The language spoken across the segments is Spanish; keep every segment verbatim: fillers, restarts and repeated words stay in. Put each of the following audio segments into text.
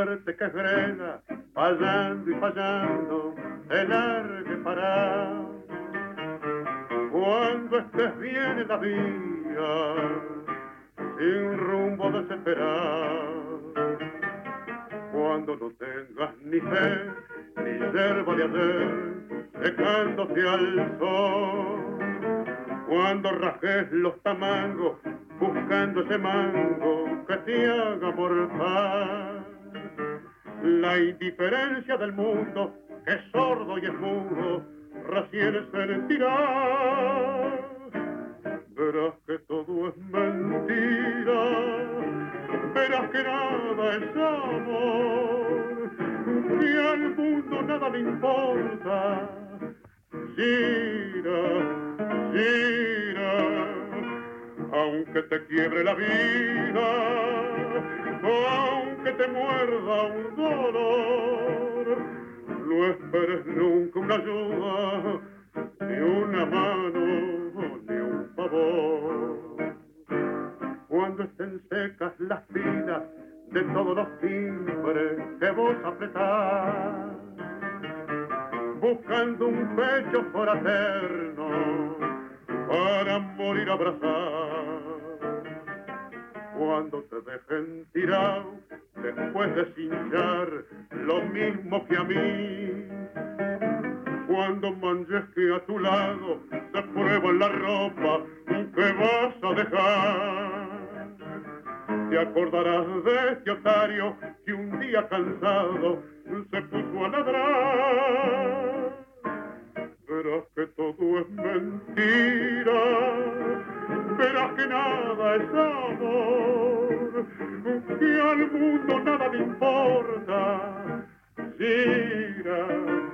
suerte que frena, fallando y fallando, te largue para. Cuando estés bien en la vía, sin rumbo desesperado, cuando no tengas ni fe, ni yerba de ayer, secándose al sol, cuando rajes los tamangos, buscando ese mango que te haga morfar. La indiferencia del mundo, que es sordo y es mudo, recién sentirá. Verás que todo es mentira, verás que nada es amor, que al mundo nada le importa. Gira, gira, aunque te quiebre la vida, aunque te muerda un dolor, no esperes nunca una ayuda, ni una mano, ni un favor. Cuando estén secas las pilas de todos los timbres que vos apretás, buscando un pecho fraterno para morir abrazado, cuando te dejen tirado después de cinchar lo mismo que a mí, cuando manches que a tu lado se prueba la ropa que vas a dejar, te acordarás de este otario que un día cansado se puso a ladrar. Verás que todo es mentira, verás que nada es amor, que al mundo nada le importa. Gira,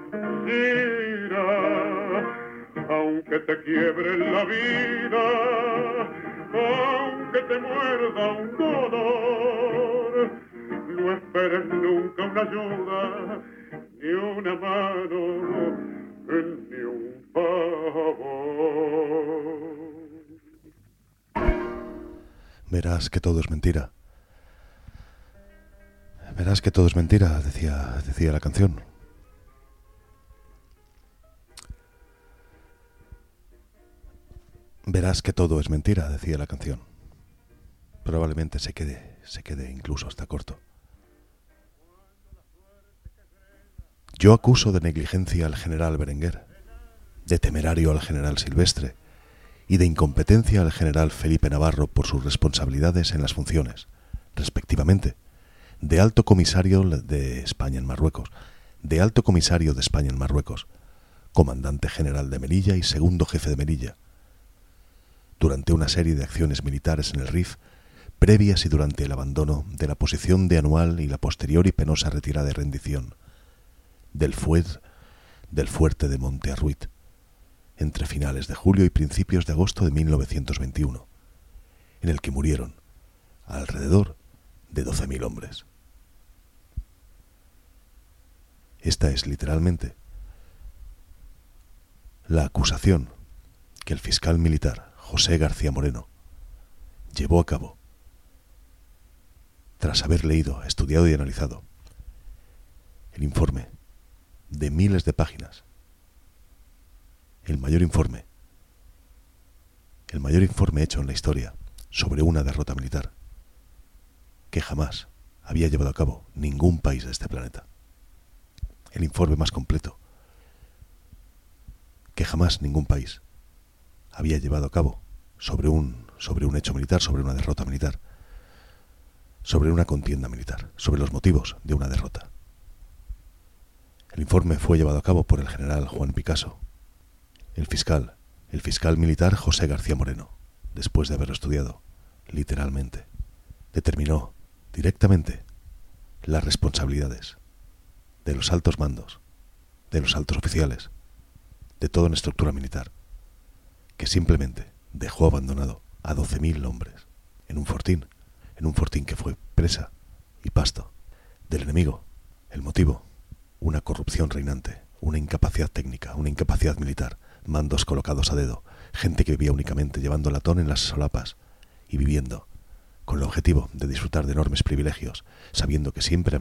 gira, aunque te quiebre la vida, aunque te muerda un dolor, no esperes nunca una ayuda, ni una mano, ni un favor. Verás que todo es mentira. Verás que todo es mentira, decía, decía la canción. Verás que todo es mentira, decía la canción. Probablemente se quede, se quede incluso hasta corto. Yo acuso de negligencia al general Berenguer, de temerario al general Silvestre y de incompetencia al general Felipe Navarro por sus responsabilidades en las funciones, respectivamente, de alto comisario de España en Marruecos, de alto comisario de España en Marruecos, comandante general de Melilla y segundo jefe de Melilla, durante una serie de acciones militares en el Rif, previas y durante el abandono de la posición de Anual y la posterior y penosa retirada y rendición del fuet del fuerte de Monte Arruit, entre finales de julio y principios de agosto de mil novecientos veintiuno, en el que murieron alrededor de doce mil hombres. Esta es literalmente la acusación que el fiscal militar José García Moreno llevó a cabo tras haber leído, estudiado y analizado el informe de miles de páginas, el mayor informe, el mayor informe hecho en la historia sobre una derrota militar que jamás había llevado a cabo ningún país de este planeta. El informe más completo que jamás ningún país había llevado a cabo sobre un, sobre un hecho militar, sobre una derrota militar, sobre una contienda militar, sobre los motivos de una derrota. El informe fue llevado a cabo por el general Juan Picasso, el fiscal, el fiscal militar José García Moreno, después de haberlo estudiado, literalmente, determinó directamente las responsabilidades de los altos mandos, de los altos oficiales, de toda una estructura militar, que simplemente dejó abandonado a doce mil hombres en un fortín, en un fortín que fue presa y pasto del enemigo. El motivo, una corrupción reinante, una incapacidad técnica, una incapacidad militar, mandos colocados a dedo, gente que vivía únicamente llevando latón en las solapas y viviendo con el objetivo de disfrutar de enormes privilegios, sabiendo que siempre habría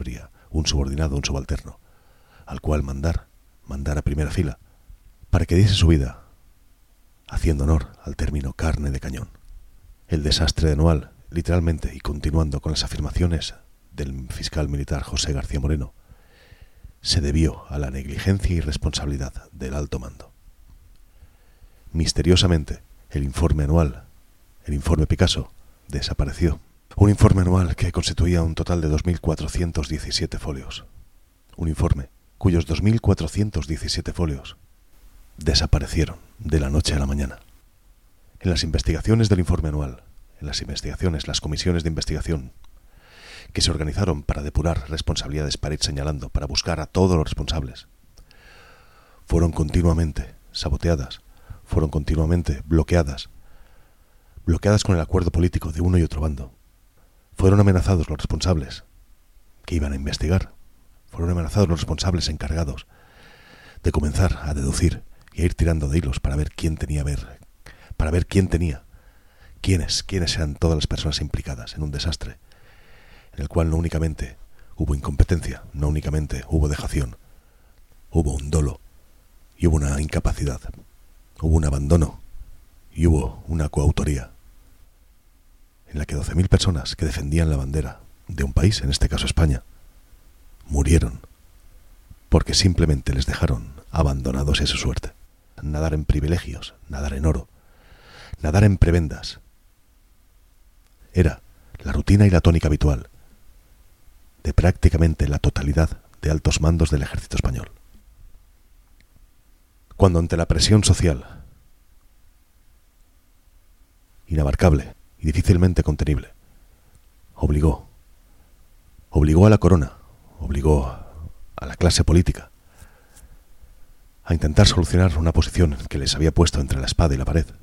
un subordinado, un subalterno, al cual mandar, mandar a primera fila, para que diese su vida, haciendo honor al término carne de cañón. El desastre de Anual, literalmente, y continuando con las afirmaciones del fiscal militar José García Moreno, se debió a la negligencia y responsabilidad del alto mando. Misteriosamente, el informe anual, el informe Picasso, desapareció. Un informe anual que constituía un total de dos mil cuatrocientos diecisiete folios. Un informe cuyos dos mil cuatrocientos diecisiete folios desaparecieron de la noche a la mañana. En las investigaciones del informe anual, en las investigaciones, las comisiones de investigación que se organizaron para depurar responsabilidades, para ir señalando, para buscar a todos los responsables, fueron continuamente saboteadas, fueron continuamente bloqueadas, bloqueadas con el acuerdo político de uno y otro bando. Fueron amenazados los responsables que iban a investigar, fueron amenazados los responsables encargados de comenzar a deducir y a ir tirando de hilos para ver quién tenía ver, para ver quién tenía, quiénes, quiénes eran todas las personas implicadas en un desastre en el cual no únicamente hubo incompetencia, no únicamente hubo dejación, hubo un dolo y hubo una incapacidad, hubo un abandono y hubo una coautoría en la que doce mil personas que defendían la bandera de un país, en este caso España, murieron porque simplemente les dejaron abandonados a su suerte. Nadar en privilegios, nadar en oro, nadar en prebendas. Era la rutina y la tónica habitual de prácticamente la totalidad de altos mandos del ejército español. Cuando ante la presión social, inabarcable y difícilmente contenible, obligó, obligó a la corona, obligó a la clase política a intentar solucionar una posición que les había puesto entre la espada y la pared.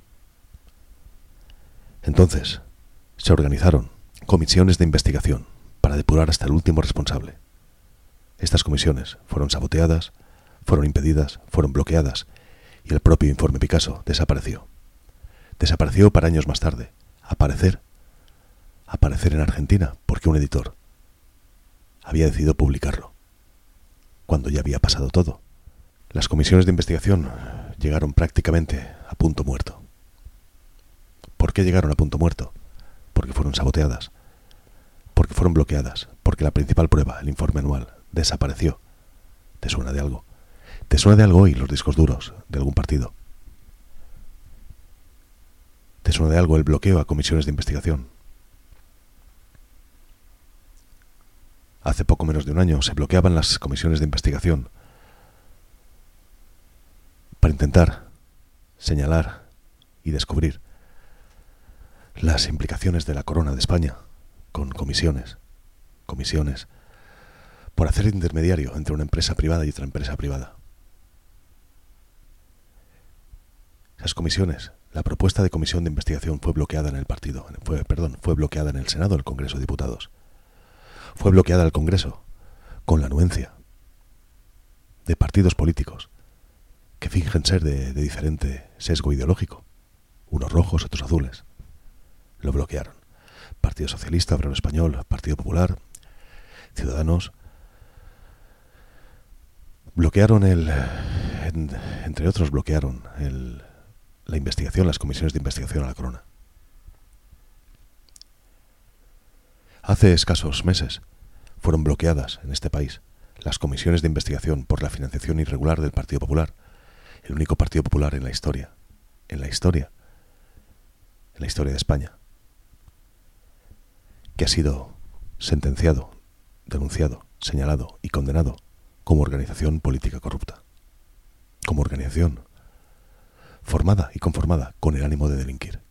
Entonces se organizaron comisiones de investigación para depurar hasta el último responsable. Estas comisiones fueron saboteadas, fueron impedidas, fueron bloqueadas y el propio informe Picasso desapareció. Desapareció para años más tarde aparecer, aparecer en Argentina porque un editor había decidido publicarlo, cuando ya había pasado todo. Las comisiones de investigación llegaron prácticamente a punto muerto. ¿Por qué llegaron a punto muerto? Porque fueron saboteadas, porque fueron bloqueadas, porque la principal prueba, el informe anual, desapareció. ¿Te suena de algo? ¿Te suena de algo hoy los discos duros de algún partido? ¿Te suena de algo el bloqueo a comisiones de investigación? Hace poco menos de un año se bloqueaban las comisiones de investigación para intentar señalar y descubrir las implicaciones de la corona de España con comisiones, comisiones, por hacer intermediario entre una empresa privada y otra empresa privada. Esas comisiones, la propuesta de comisión de investigación fue bloqueada en el partido, fue, perdón, fue bloqueada en el Senado del Congreso de Diputados. Fue bloqueada al Congreso con la anuencia de partidos políticos que fingen ser de, de diferente sesgo ideológico, unos rojos, otros azules. Lo bloquearon. Partido Socialista, Obrero Español, Partido Popular, Ciudadanos. Bloquearon el, en, entre otros bloquearon el, la investigación, las comisiones de investigación a la corona. Hace escasos meses fueron bloqueadas en este país las comisiones de investigación por la financiación irregular del Partido Popular, el único partido popular en la historia, en la historia, en la historia de España, que ha sido sentenciado, denunciado, señalado y condenado como organización política corrupta, como organización formada y conformada con el ánimo de delinquir.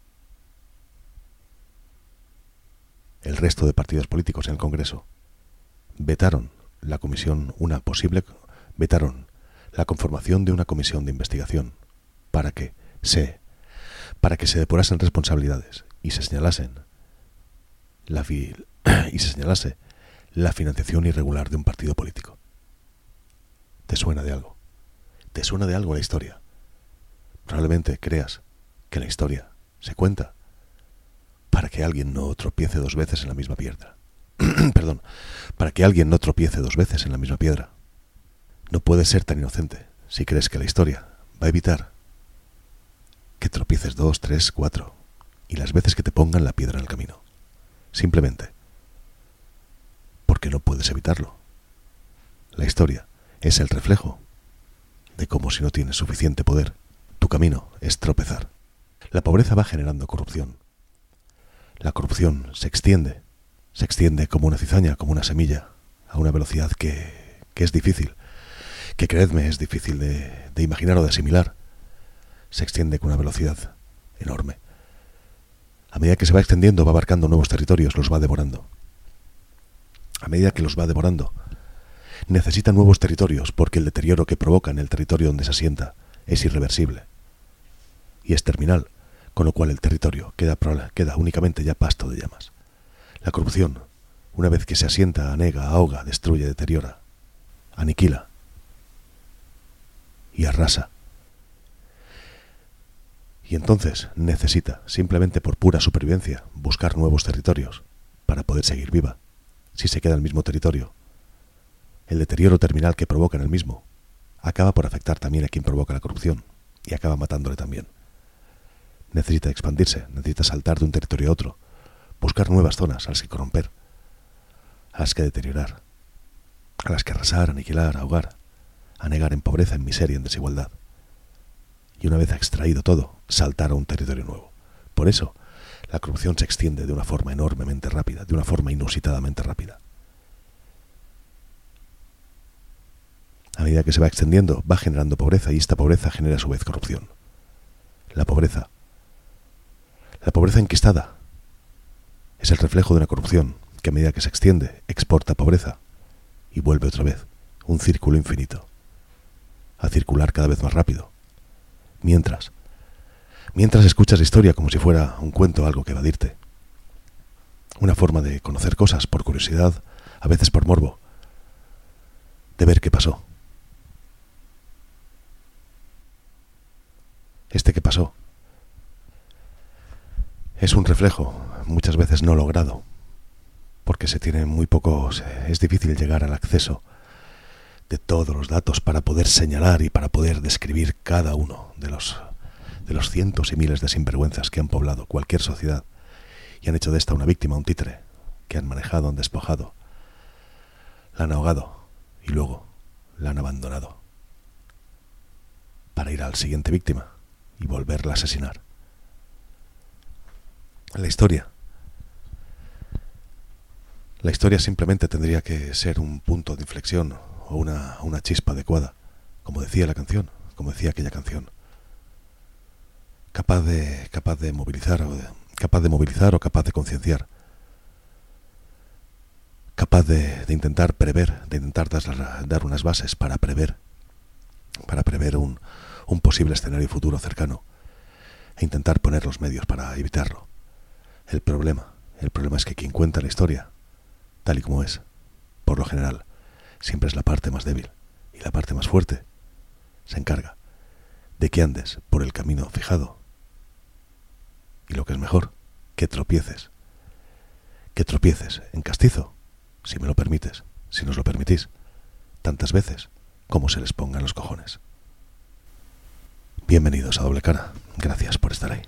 El resto de partidos políticos en el Congreso vetaron la comisión, una posible, vetaron la conformación de una comisión de investigación para que se, para que se depurasen responsabilidades y se señalasen la fi, y se señalase la financiación irregular de un partido político. ¿Te suena de algo? ¿Te suena de algo la historia? Probablemente creas que la historia se cuenta para que alguien no tropiece dos veces en la misma piedra. perdón, para que alguien no tropiece dos veces en la misma piedra. No puedes ser tan inocente si crees que la historia va a evitar que tropieces dos, tres, cuatro y las veces que te pongan la piedra en el camino. Simplemente porque no puedes evitarlo. La historia es el reflejo de cómo, si no tienes suficiente poder, tu camino es tropezar. La pobreza va generando corrupción. La corrupción se extiende, se extiende como una cizaña, como una semilla, a una velocidad que, que es difícil, que creedme es difícil de, de imaginar o de asimilar. Se extiende con una velocidad enorme. A medida que se va extendiendo, va abarcando nuevos territorios, los va devorando. A medida que los va devorando, necesita nuevos territorios, porque el deterioro que provoca en el territorio donde se asienta es irreversible y es terminal, con lo cual el territorio queda, queda únicamente ya pasto de llamas. La corrupción, una vez que se asienta, anega, ahoga, destruye, deteriora, aniquila y arrasa. Y entonces necesita, simplemente por pura supervivencia, buscar nuevos territorios para poder seguir viva. Si se queda en el mismo territorio, el deterioro terminal que provoca en el mismo acaba por afectar también a quien provoca la corrupción y acaba matándole también. Necesita expandirse, necesita saltar de un territorio a otro, buscar nuevas zonas a las que corromper, a las que deteriorar, a las que arrasar, aniquilar, ahogar, anegar en pobreza, en miseria, en desigualdad. Y una vez extraído todo, saltar a un territorio nuevo. Por eso, la corrupción se extiende de una forma enormemente rápida, de una forma inusitadamente rápida. A medida que se va extendiendo, va generando pobreza y esta pobreza genera a su vez corrupción. La pobreza, la pobreza enquistada, es el reflejo de una corrupción que a medida que se extiende, exporta pobreza y vuelve otra vez, un círculo infinito, a circular cada vez más rápido. Mientras, mientras escuchas la historia como si fuera un cuento, algo que evadirte. Una forma de conocer cosas por curiosidad, a veces por morbo, de ver qué pasó. Este que pasó es un reflejo, muchas veces no logrado, porque se tiene muy poco, es difícil llegar al acceso de todos los datos para poder señalar y para poder describir cada uno de los, de los cientos y miles de sinvergüenzas que han poblado cualquier sociedad y han hecho de esta una víctima, un títere, que han manejado, han despojado, la han ahogado y luego la han abandonado para ir a la siguiente víctima y volverla a asesinar. La historia. La historia simplemente tendría que ser un punto de inflexión o una, una chispa adecuada, como decía la canción, como decía aquella canción. Capaz de, capaz de movilizar o de, capaz de movilizar o capaz de concienciar. Capaz de, de intentar prever, de intentar dar, dar unas bases para prever, para prever un, un posible escenario futuro cercano e intentar poner los medios para evitarlo. El problema, el problema es que quien cuenta la historia, tal y como es, por lo general, siempre es la parte más débil y la parte más fuerte se encarga de que andes por el camino fijado y lo que es mejor, que tropieces, que tropieces en castizo, si me lo permites, si nos lo permitís, tantas veces como se les pongan los cojones. Bienvenidos a Doble Cara, gracias por estar ahí.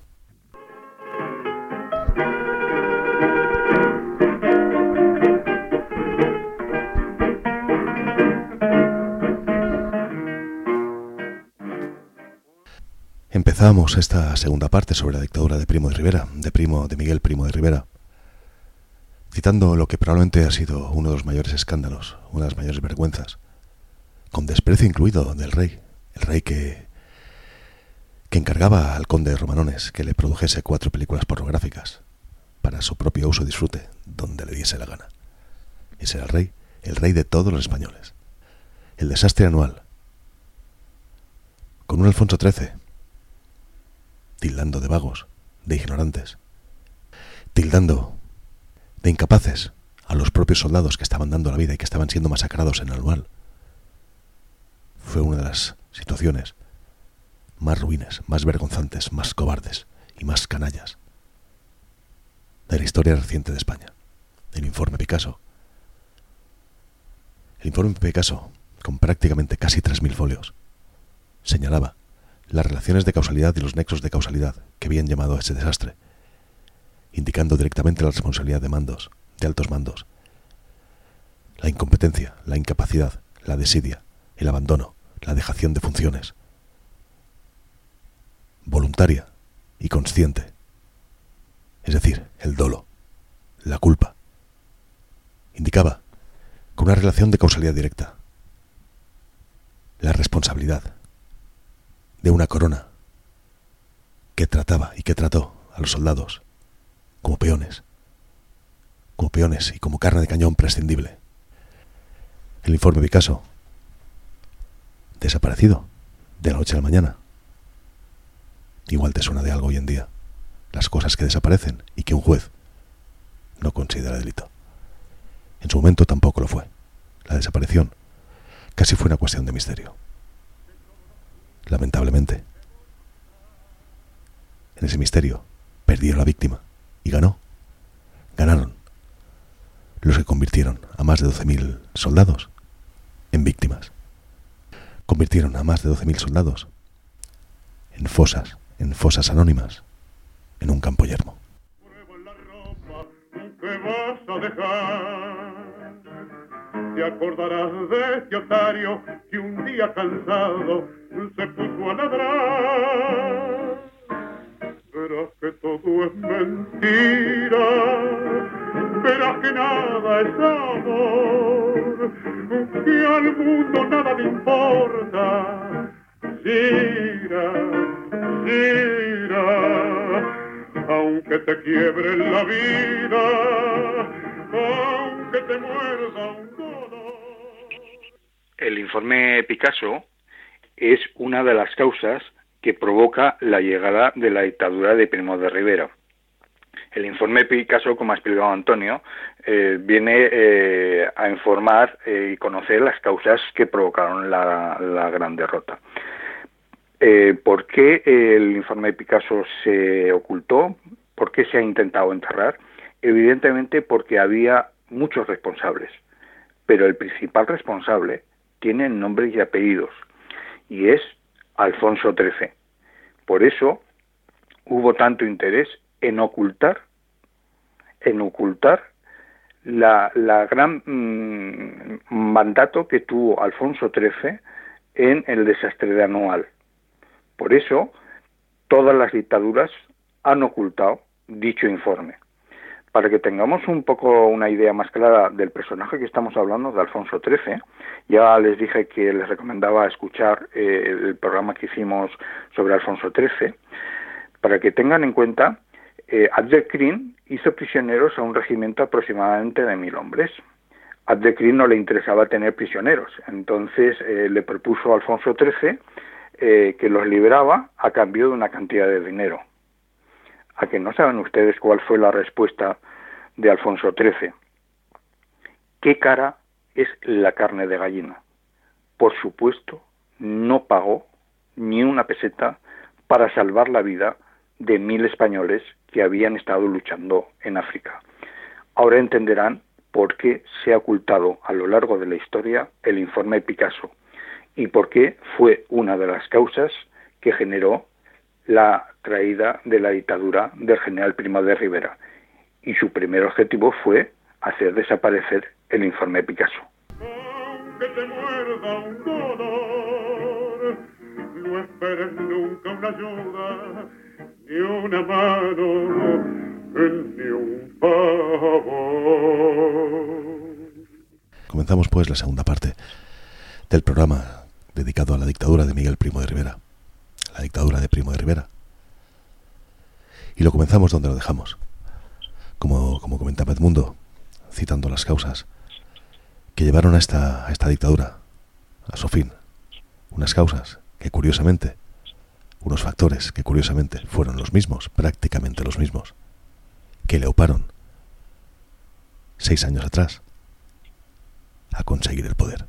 Empezamos esta segunda parte sobre la dictadura de Primo de Rivera, de Primo de Miguel Primo de Rivera, citando lo que probablemente ha sido uno de los mayores escándalos, una de las mayores vergüenzas, con desprecio incluido del rey, el rey que, que encargaba al conde de Romanones que le produjese cuatro películas pornográficas para su propio uso y disfrute, donde le diese la gana. Ese era el rey, el rey de todos los españoles. El desastre anual, con un Alfonso trece, tildando de vagos, de ignorantes, tildando de incapaces a los propios soldados que estaban dando la vida y que estaban siendo masacrados en el anual. Fue una de las situaciones más ruines, más vergonzantes, más cobardes y más canallas de la historia reciente de España. el informe Picasso. El informe Picasso, con prácticamente casi tres mil folios, señalaba las relaciones de causalidad y los nexos de causalidad que habían llamado a ese desastre, indicando directamente la responsabilidad de mandos, de altos mandos, la incompetencia, la incapacidad, la desidia, el abandono, la dejación de funciones, voluntaria y consciente, es decir, el dolo, la culpa. Indicaba con una relación de causalidad directa la responsabilidad de una corona que trataba y que trató a los soldados como peones, como peones y como carne de cañón prescindible. El informe Picasso, desaparecido de la noche a la mañana. Igual te suena de algo hoy en día, las cosas que desaparecen y que un juez no considera delito. En su momento tampoco lo fue. La desaparición casi fue una cuestión de misterio. Lamentablemente, en ese misterio perdieron la víctima y ganó. Ganaron los que convirtieron a más de doce mil soldados en víctimas. Convirtieron a más de doce mil soldados en fosas, en fosas anónimas, en un campo yermo. ¿Qué vas a dejar? Te acordarás de este otario que un día cansado se puso a ladrar. Verás que todo es mentira, verás que nada es amor, que al mundo nada le importa. Gira, gira, aunque te quiebre la vida, aunque te muerda un dolor. El informe Picasso es una de las causas que provoca la llegada de la dictadura de Primo de Rivera. El informe Picasso, como ha explicado Antonio, eh, viene eh, a informar eh, y conocer las causas que provocaron la, la gran derrota. Eh, ¿Por qué el informe Picasso se ocultó? ¿Por qué se ha intentado enterrar? Evidentemente porque había muchos responsables, pero el principal responsable tiene nombres y apellidos, y es Alfonso trece. Por eso hubo tanto interés en ocultar, en ocultar la, la gran mmm, mandato que tuvo Alfonso trece en el desastre de Anual. Por eso, todas las dictaduras han ocultado dicho informe. Para que tengamos un poco una idea más clara del personaje que estamos hablando, de Alfonso trece, ya les dije que les recomendaba escuchar eh, el programa que hicimos sobre Alfonso trece. Para que tengan en cuenta, eh, Abdelkrim hizo prisioneros a un regimiento aproximadamente de mil hombres. A Abdelkrim no le interesaba tener prisioneros, entonces eh, le propuso a Alfonso trece Eh, que los liberaba a cambio de una cantidad de dinero. ¿A que no saben ustedes cuál fue la respuesta de Alfonso trece? ¿Qué cara es la carne de gallina? Por supuesto, no pagó ni una peseta para salvar la vida de mil españoles que habían estado luchando en África. Ahora entenderán por qué se ha ocultado a lo largo de la historia el informe Picasso, y por qué fue una de las causas que generó la caída de la dictadura del general Primo de Rivera. Y su primer objetivo fue hacer desaparecer el informe Picasso. Aunque te muerda un dolor, no esperes nunca una ayuda, ni una mano, ni un favor. Comenzamos pues la segunda parte del programa dedicado a la dictadura de Miguel Primo de Rivera, la dictadura de Primo de Rivera. Y lo comenzamos donde lo dejamos, como, como comentaba Edmundo, citando las causas que llevaron a esta, a esta dictadura, a su fin. Unas causas que curiosamente, unos factores que curiosamente fueron los mismos, prácticamente los mismos, que le oparon seis años atrás a conseguir el poder.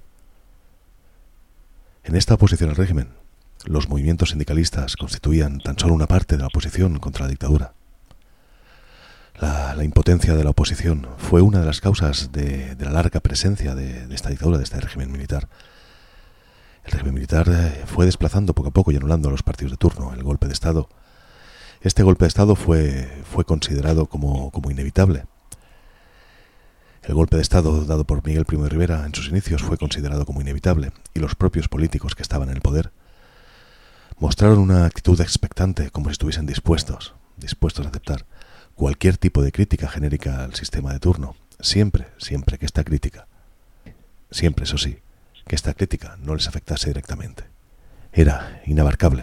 En esta oposición al régimen, los movimientos sindicalistas constituían tan solo una parte de la oposición contra la dictadura. La, la impotencia de la oposición fue una de las causas de, de la larga presencia de, de esta dictadura, de este régimen militar. El régimen militar eh, fue desplazando poco a poco y anulando a los partidos de turno. El golpe de Estado, este golpe de Estado fue, fue considerado como, como inevitable. El golpe de Estado dado por Miguel Primo de Rivera en sus inicios fue considerado como inevitable, y los propios políticos que estaban en el poder mostraron una actitud expectante, como si estuviesen dispuestos, dispuestos a aceptar cualquier tipo de crítica genérica al sistema de turno, siempre, siempre que esta crítica, siempre eso sí, que esta crítica no les afectase directamente. Era inabarcable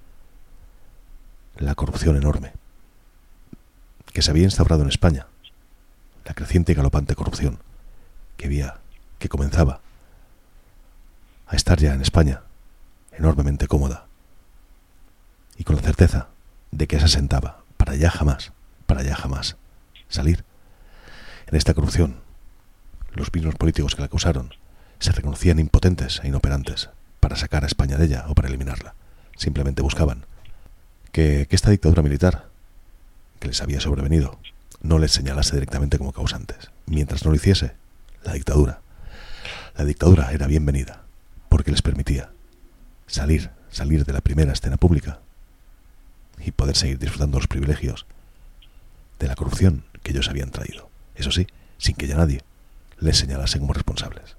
la corrupción enorme que se había instaurado en España, la creciente y galopante corrupción que había, que comenzaba a estar ya en España, enormemente cómoda, y con la certeza de que se asentaba para ya jamás, para ya jamás salir. En esta corrupción, los mismos políticos que la causaron se reconocían impotentes e inoperantes para sacar a España de ella o para eliminarla. Simplemente buscaban que, que esta dictadura militar que les había sobrevenido no les señalase directamente como causantes. Mientras no lo hiciese, la dictadura, la dictadura era bienvenida, porque les permitía salir, salir de la primera escena pública y poder seguir disfrutando los privilegios de la corrupción que ellos habían traído. Eso sí, sin que ya nadie les señalase como responsables.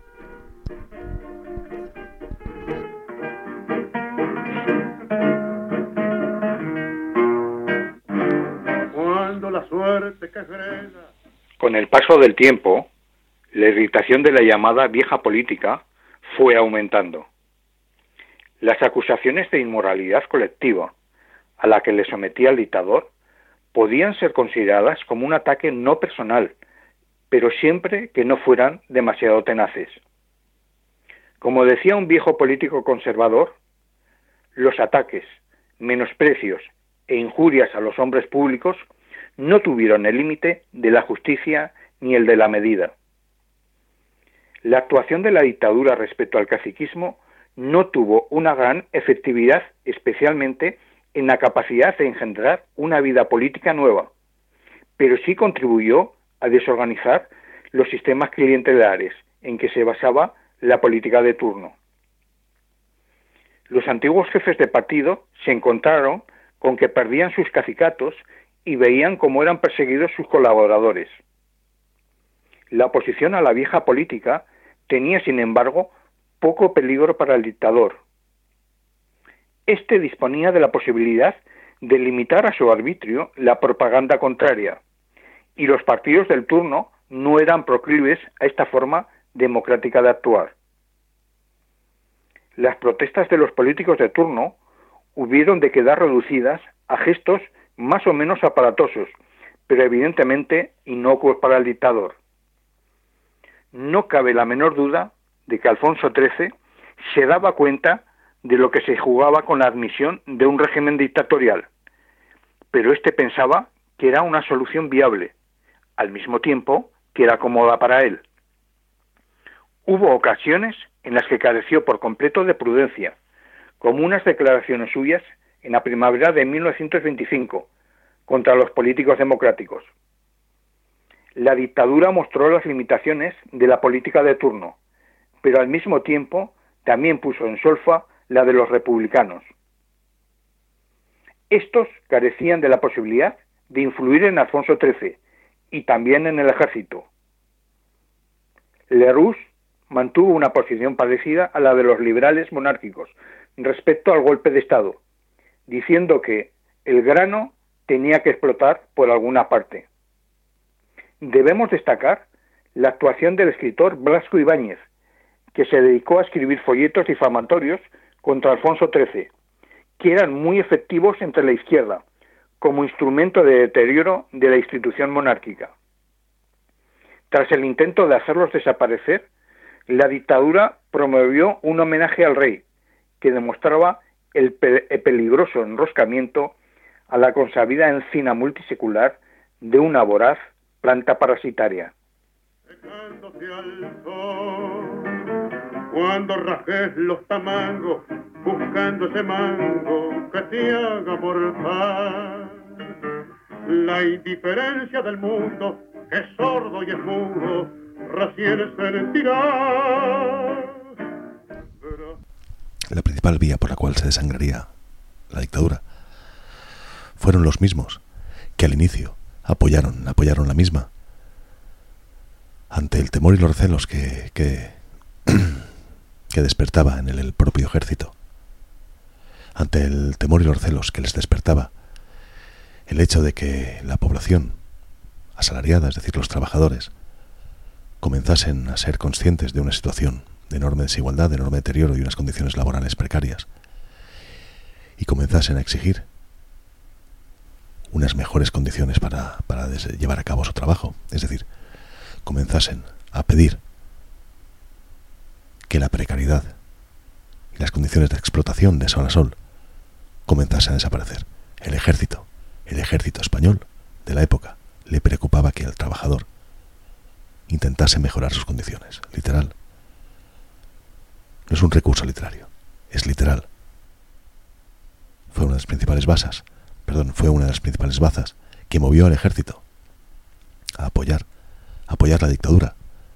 Cuando la suerte que frena. Con el paso del tiempo, la irritación de la llamada vieja política fue aumentando. Las acusaciones de inmoralidad colectiva a la que le sometía el dictador podían ser consideradas como un ataque no personal, pero siempre que no fueran demasiado tenaces. Como decía un viejo político conservador, los ataques, menosprecios e injurias a los hombres públicos no tuvieron el límite de la justicia ni el de la medida. La actuación de la dictadura respecto al caciquismo no tuvo una gran efectividad, especialmente en la capacidad de engendrar una vida política nueva, pero sí contribuyó a desorganizar los sistemas clientelares en que se basaba la política de turno. Los antiguos jefes de partido se encontraron con que perdían sus cacicatos y veían cómo eran perseguidos sus colaboradores. La oposición a la vieja política tenía, sin embargo, poco peligro para el dictador. Este disponía de la posibilidad de limitar a su arbitrio la propaganda contraria, y los partidos del turno no eran proclives a esta forma democrática de actuar. Las protestas de los políticos de turno hubieron de quedar reducidas a gestos más o menos aparatosos, pero evidentemente inocuos para el dictador. No cabe la menor duda de que Alfonso trece se daba cuenta de lo que se jugaba con la admisión de un régimen dictatorial, pero éste pensaba que era una solución viable, al mismo tiempo que era cómoda para él. Hubo ocasiones en las que careció por completo de prudencia, como unas declaraciones suyas en la primavera de mil novecientos veinticinco contra los políticos democráticos. La dictadura mostró las limitaciones de la política de turno, pero al mismo tiempo también puso en solfa la de los republicanos. Estos carecían de la posibilidad de influir en Alfonso trece y también en el ejército. Lerroux mantuvo una posición parecida a la de los liberales monárquicos respecto al golpe de Estado, diciendo que el grano tenía que explotar por alguna parte. Debemos destacar la actuación del escritor Blasco Ibáñez, que se dedicó a escribir folletos difamatorios contra Alfonso trece, que eran muy efectivos entre la izquierda, como instrumento de deterioro de la institución monárquica. Tras el intento de hacerlos desaparecer, la dictadura promovió un homenaje al rey, que demostraba el, pe- el peligroso enroscamiento a la consabida encina multisecular de una voraz planta parasitaria. Secándose al sol, cuando rajes los tamangos, buscando ese mango que te haga morfar. la indiferencia del mundo, que es sordo y es mudo, recién sentirá. La principal vía por la cual se desangraría la dictadura fueron los mismos que al inicio apoyaron, apoyaron la misma, ante el temor y los recelos que, que, que despertaba en el, el propio ejército, ante el temor y los recelos que les despertaba el hecho de que la población asalariada, es decir, los trabajadores, comenzasen a ser conscientes de una situación de enorme desigualdad, de enorme deterioro y unas condiciones laborales precarias, y comenzasen a exigir unas mejores condiciones para, para llevar a cabo su trabajo, es decir, comenzasen a pedir que la precariedad y las condiciones de explotación de sol a sol comenzasen a desaparecer. El ejército, el ejército español de la época, le preocupaba que el trabajador intentase mejorar sus condiciones, literal. No es un recurso literario, es literal. Fue una de las principales bazas, perdón, fue una de las principales bazas que movió al ejército a apoyar, a apoyar la dictadura,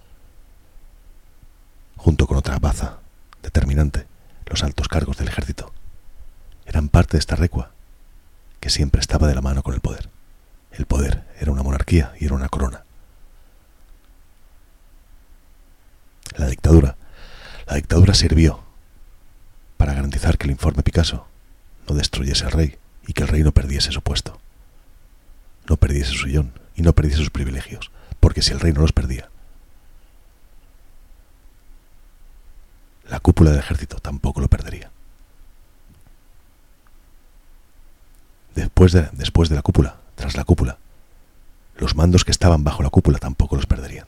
junto con otra baza determinante, los altos cargos del ejército. Eran parte de esta recua que siempre estaba de la mano con el poder. El poder era una monarquía y era una corona. La dictadura, la dictadura sirvió para garantizar que el informe Picasso no destruyese al rey y que el rey no perdiese su puesto, no perdiese su sillón y no perdiese sus privilegios, porque si el rey no los perdía, la cúpula del ejército tampoco lo perdería. Después de, después de la cúpula, tras la cúpula, los mandos que estaban bajo la cúpula tampoco los perderían.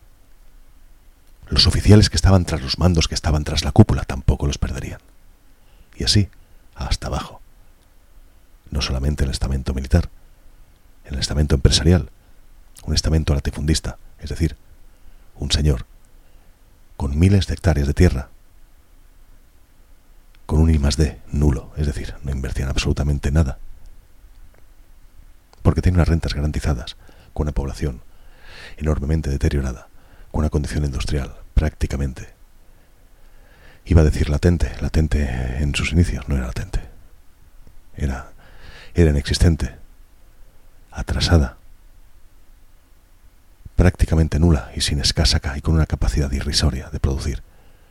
Los oficiales que estaban tras los mandos que estaban tras la cúpula tampoco los perderían. Y así, hasta abajo. No solamente el estamento militar, el estamento empresarial, un estamento latifundista, es decir, un señor con miles de hectáreas de tierra, con un I más D nulo, es decir, no invertían absolutamente nada, porque tiene unas rentas garantizadas, con una población enormemente deteriorada, con una condición industrial prácticamente, iba a decir latente, latente en sus inicios, no era latente, era, era inexistente, atrasada, prácticamente nula y sin escasa y con una capacidad irrisoria de producir.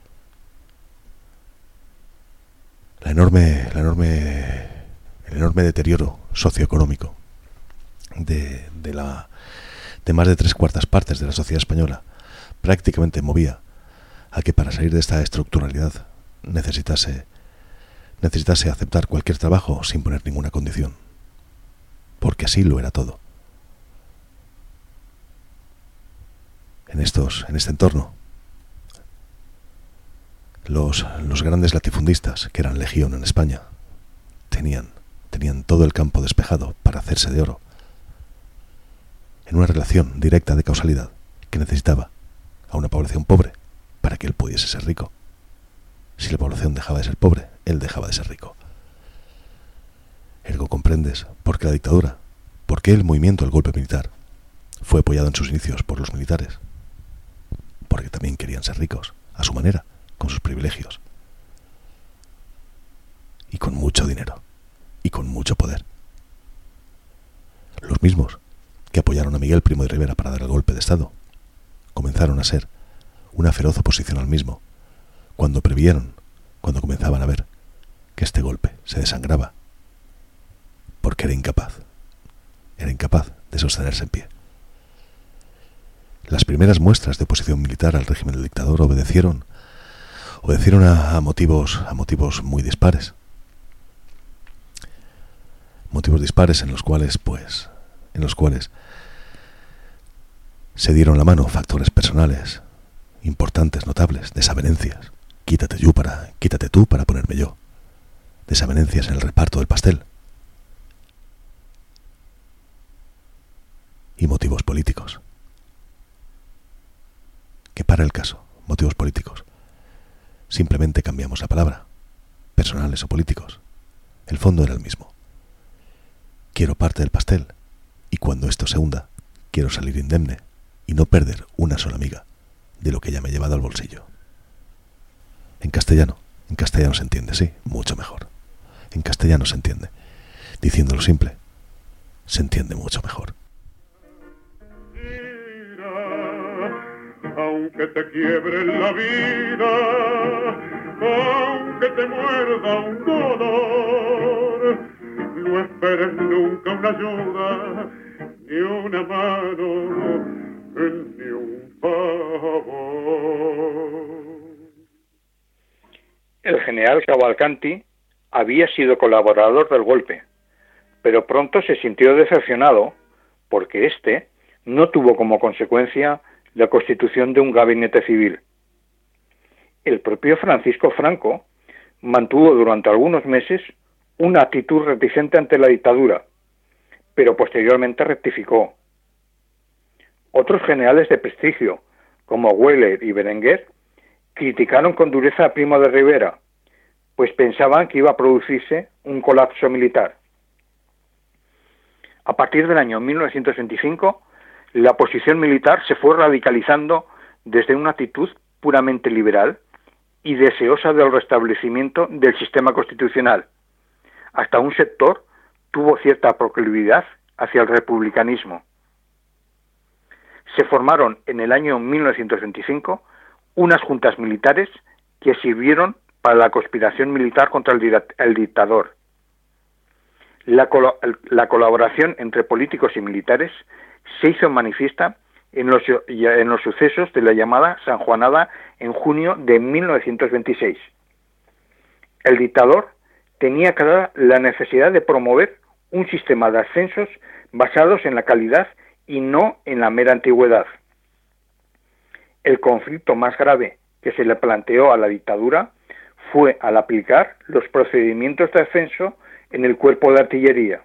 La enorme, la enorme, el enorme deterioro socioeconómico de, de, la, de más de tres cuartas partes de la sociedad española prácticamente movía a que para salir de esta estructuralidad necesitase, necesitase aceptar cualquier trabajo sin poner ninguna condición, porque así lo era todo. En estos, en este entorno, los, los grandes latifundistas, que eran legión en España, tenían, tenían todo el campo despejado para hacerse de oro, en una relación directa de causalidad que necesitaba a una población pobre para que él pudiese ser rico. Si la población dejaba de ser pobre, él dejaba de ser rico. Ergo comprendes por qué la dictadura, por qué el movimiento del golpe militar fue apoyado en sus inicios por los militares, porque también querían ser ricos, a su manera, con sus privilegios, y con mucho dinero, y con mucho poder. Los mismos que apoyaron a Miguel Primo de Rivera para dar el golpe de Estado, comenzaron a ser una feroz oposición al mismo, cuando previeron, cuando comenzaban a ver que este golpe se desangraba, porque era incapaz, era incapaz de sostenerse en pie. Las primeras muestras de oposición militar al régimen del dictador obedecieron, obedecieron a, a motivos, a motivos muy dispares, motivos dispares en los cuales, pues, en los cuales se dieron la mano factores personales importantes, notables, desavenencias. Quítate yo para, quítate tú para ponerme yo. Desavenencias en el reparto del pastel. Y motivos políticos. Que para el caso, motivos políticos. Simplemente cambiamos la palabra. Personales o políticos. El fondo era el mismo. Quiero parte del pastel Y cuando esto se hunda, quiero salir indemne y no perder una sola miga de lo que ya me he llevado al bolsillo. En castellano, en castellano se entiende, sí, mucho mejor. En castellano se entiende. Diciéndolo simple, se entiende mucho mejor. Aunque te quiebre la vida, aunque te muerda un dolor, no esperes nunca una ayuda, ni una mano, ni un favor. El general Cavalcanti había sido colaborador del golpe, pero pronto se sintió decepcionado porque éste no tuvo como consecuencia la constitución de un gabinete civil. El propio Francisco Franco mantuvo durante algunos meses una actitud reticente ante la dictadura, pero posteriormente rectificó. Otros generales de prestigio, como Weyler y Berenguer, criticaron con dureza a Primo de Rivera, pues pensaban que iba a producirse un colapso militar. A partir del año mil novecientos veinticinco, la posición militar se fue radicalizando desde una actitud puramente liberal y deseosa del restablecimiento del sistema constitucional. Hasta un sector tuvo cierta proclividad hacia el republicanismo. Se formaron en el año mil novecientos veinticinco unas juntas militares que sirvieron para la conspiración militar contra el, el dictador. La, colo la colaboración entre políticos y militares se hizo manifiesta en los, en los sucesos de la llamada Sanjuanada en junio de mil novecientos veintiséis. El dictador tenía clara la necesidad de promover un sistema de ascensos basados en la calidad y no en la mera antigüedad. El conflicto más grave que se le planteó a la dictadura fue al aplicar los procedimientos de ascenso en el cuerpo de artillería.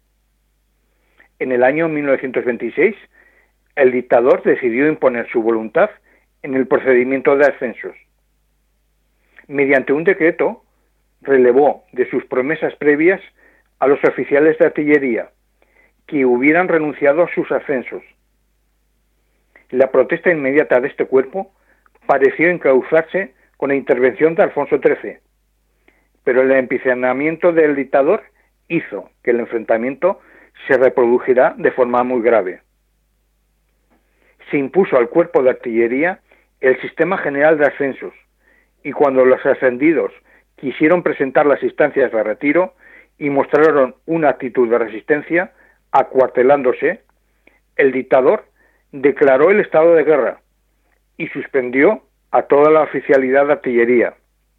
En el año mil novecientos veintiséis, el dictador decidió imponer su voluntad en el procedimiento de ascensos. Mediante un decreto, relevó de sus promesas previas a los oficiales de artillería, que hubieran renunciado a sus ascensos. La protesta inmediata de este cuerpo pareció encauzarse con la intervención de Alfonso trece, pero el empecinamiento del dictador hizo que el enfrentamiento se reprodujera de forma muy grave. Se impuso al cuerpo de artillería el sistema general de ascensos, y cuando los ascendidos quisieron presentar las instancias de retiro y mostraron una actitud de resistencia, acuartelándose, el dictador declaró el estado de guerra y suspendió a toda la oficialidad de artillería.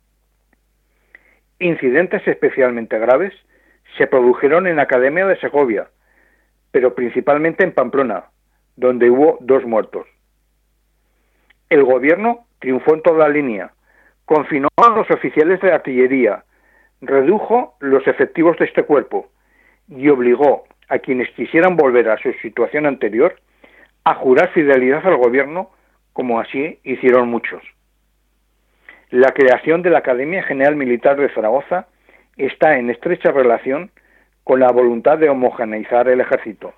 Incidentes especialmente graves se produjeron en la Academia de Segovia, pero principalmente en Pamplona, donde hubo dos muertos. El gobierno triunfó en toda la línea, confinó a los oficiales de artillería, redujo los efectivos de este cuerpo y obligó a quienes quisieran volver a su situación anterior a jurar fidelidad al gobierno, como así hicieron muchos. La creación de la Academia General Militar de Zaragoza está en estrecha relación con la voluntad de homogeneizar el ejército.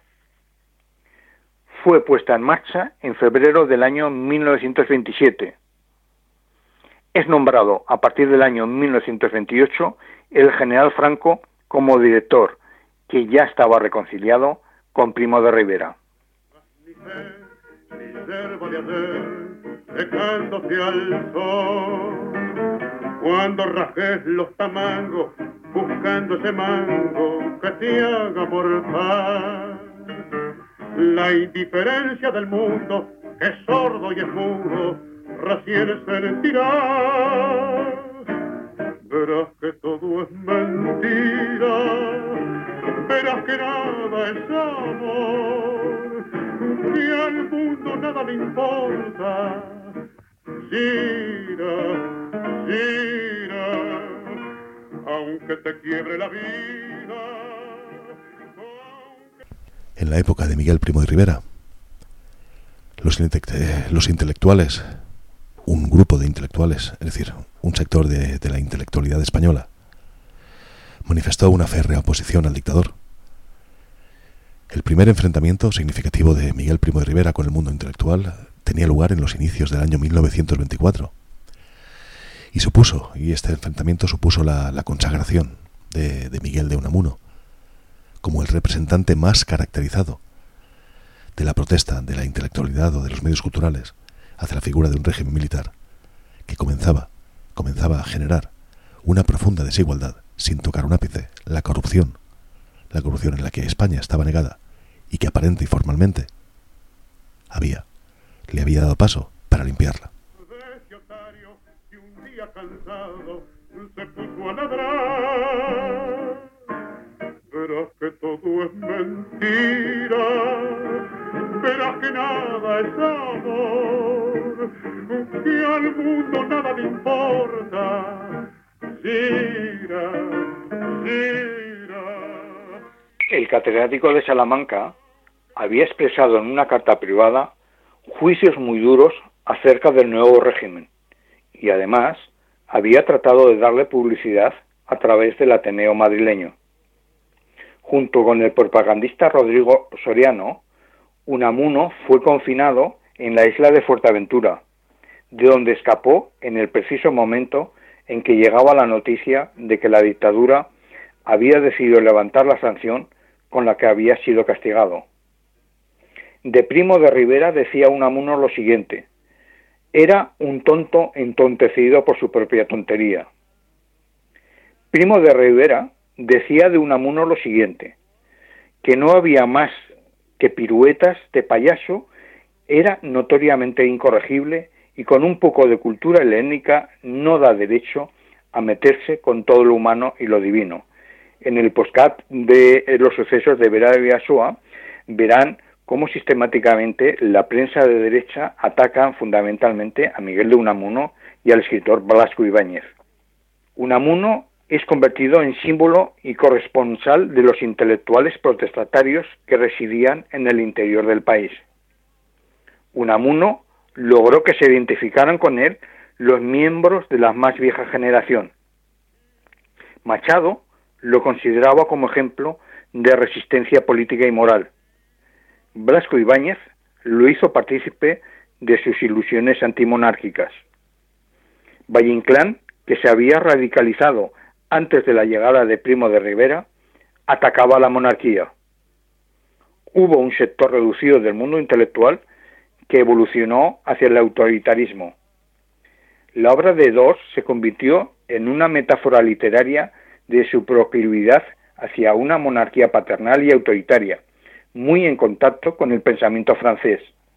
Fue puesta en marcha en febrero del año mil novecientos veintisiete. Es nombrado a partir del año mil novecientos veintiocho el general Franco como director, que ya estaba reconciliado con Primo de Rivera. Cuando rajes los tamangos, buscando ese mango que te haga mortal. La indiferencia del mundo, que es sordo y es mudo, recién sentirás. Verás que todo es mentira, verás que nada es amor, que al mundo nada le importa. Gira, gira, aunque te quiebre la vida. Aunque... En la época de Miguel Primo de Rivera, los, inte- los intelectuales, un grupo de intelectuales, es decir, un sector de, de la intelectualidad española, manifestó una férrea oposición al dictador. El primer enfrentamiento significativo de Miguel Primo de Rivera con el mundo intelectual tenía lugar en los inicios del año mil novecientos veinticuatro. Y supuso, y este enfrentamiento supuso la, la consagración de, de Miguel de Unamuno como el representante más caracterizado de la protesta de la intelectualidad o de los medios culturales hacia la figura de un régimen militar que comenzaba, comenzaba a generar una profunda desigualdad sin tocar un ápice, la corrupción, la corrupción en la que España estaba negada y que aparente y formalmente había, le había dado paso para limpiarla. Verás que todo es mentira, verás que nada es amor, que al mundo nada le importa. Gira, gira. El catedrático de Salamanca había expresado en una carta privada juicios muy duros acerca del nuevo régimen y además había tratado de darle publicidad a través del Ateneo madrileño. Junto con el propagandista Rodrigo Soriano, Unamuno fue confinado en la isla de Fuerteventura, de donde escapó en el preciso momento en que llegaba la noticia de que la dictadura había decidido levantar la sanción con la que había sido castigado. De Primo de Rivera decía Unamuno lo siguiente: era un tonto entontecido por su propia tontería. Primo de Rivera decía de Unamuno lo siguiente: que no había más que piruetas de payaso, era notoriamente incorregible y con un poco de cultura helénica no da derecho a meterse con todo lo humano y lo divino. En el podcast de los sucesos de Vera de Bidasoa verán cómo sistemáticamente la prensa de derecha ataca fundamentalmente a Miguel de Unamuno y al escritor Blasco Ibáñez. Unamuno es convertido en símbolo y corresponsal de los intelectuales protestatarios que residían en el interior del país. Unamuno logró que se identificaran con él los miembros de la más vieja generación. Machado lo consideraba como ejemplo de resistencia política y moral. Blasco Ibáñez lo hizo partícipe de sus ilusiones antimonárquicas. Valle Inclán, que se había radicalizado antes de la llegada de Primo de Rivera, atacaba a la monarquía. Hubo un sector reducido del mundo intelectual que evolucionó hacia el autoritarismo. La obra de Dos se convirtió en una metáfora literaria de su proclividad hacia una monarquía paternal y autoritaria, muy en contacto con el pensamiento francés.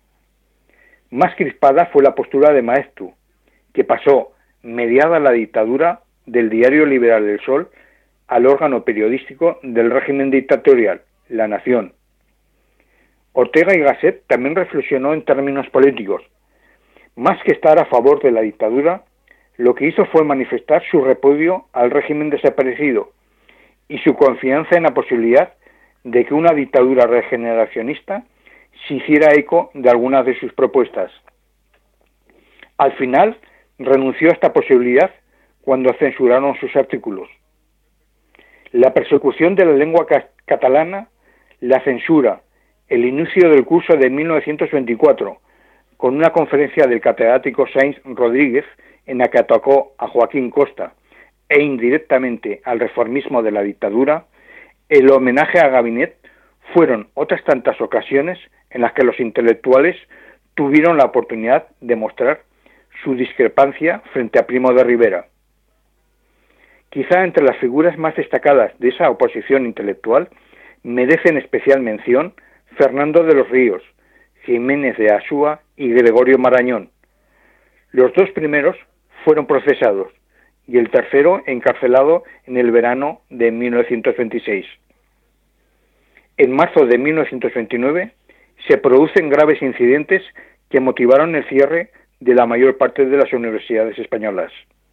Más crispada fue la postura de Maeztu, que pasó, mediada la dictadura, del diario Liberal del Sol al órgano periodístico del régimen dictatorial, La Nación. Ortega y Gasset también reflexionó en términos políticos. Más que estar a favor de la dictadura, lo que hizo fue manifestar su repudio al régimen desaparecido y su confianza en la posibilidad de que una dictadura regeneracionista se hiciera eco de algunas de sus propuestas. Al final, renunció a esta posibilidad cuando censuraron sus artículos. La persecución de la lengua catalana, la censura, el inicio del curso de mil novecientos veinticuatro, con una conferencia del catedrático Sainz Rodríguez en la que atacó a Joaquín Costa e indirectamente al reformismo de la dictadura, el homenaje a Gabinet, fueron otras tantas ocasiones en las que los intelectuales tuvieron la oportunidad de mostrar su discrepancia frente a Primo de Rivera. Quizá entre las figuras más destacadas de esa oposición intelectual merecen especial mención Fernando de los Ríos, Jiménez de Asúa y Gregorio Marañón. Los dos primeros fueron procesados y el tercero encarcelado en el verano de mil novecientos veintiséis. En marzo de mil novecientos veintinueve se producen graves incidentes que motivaron el cierre de la mayor parte de las universidades españolas.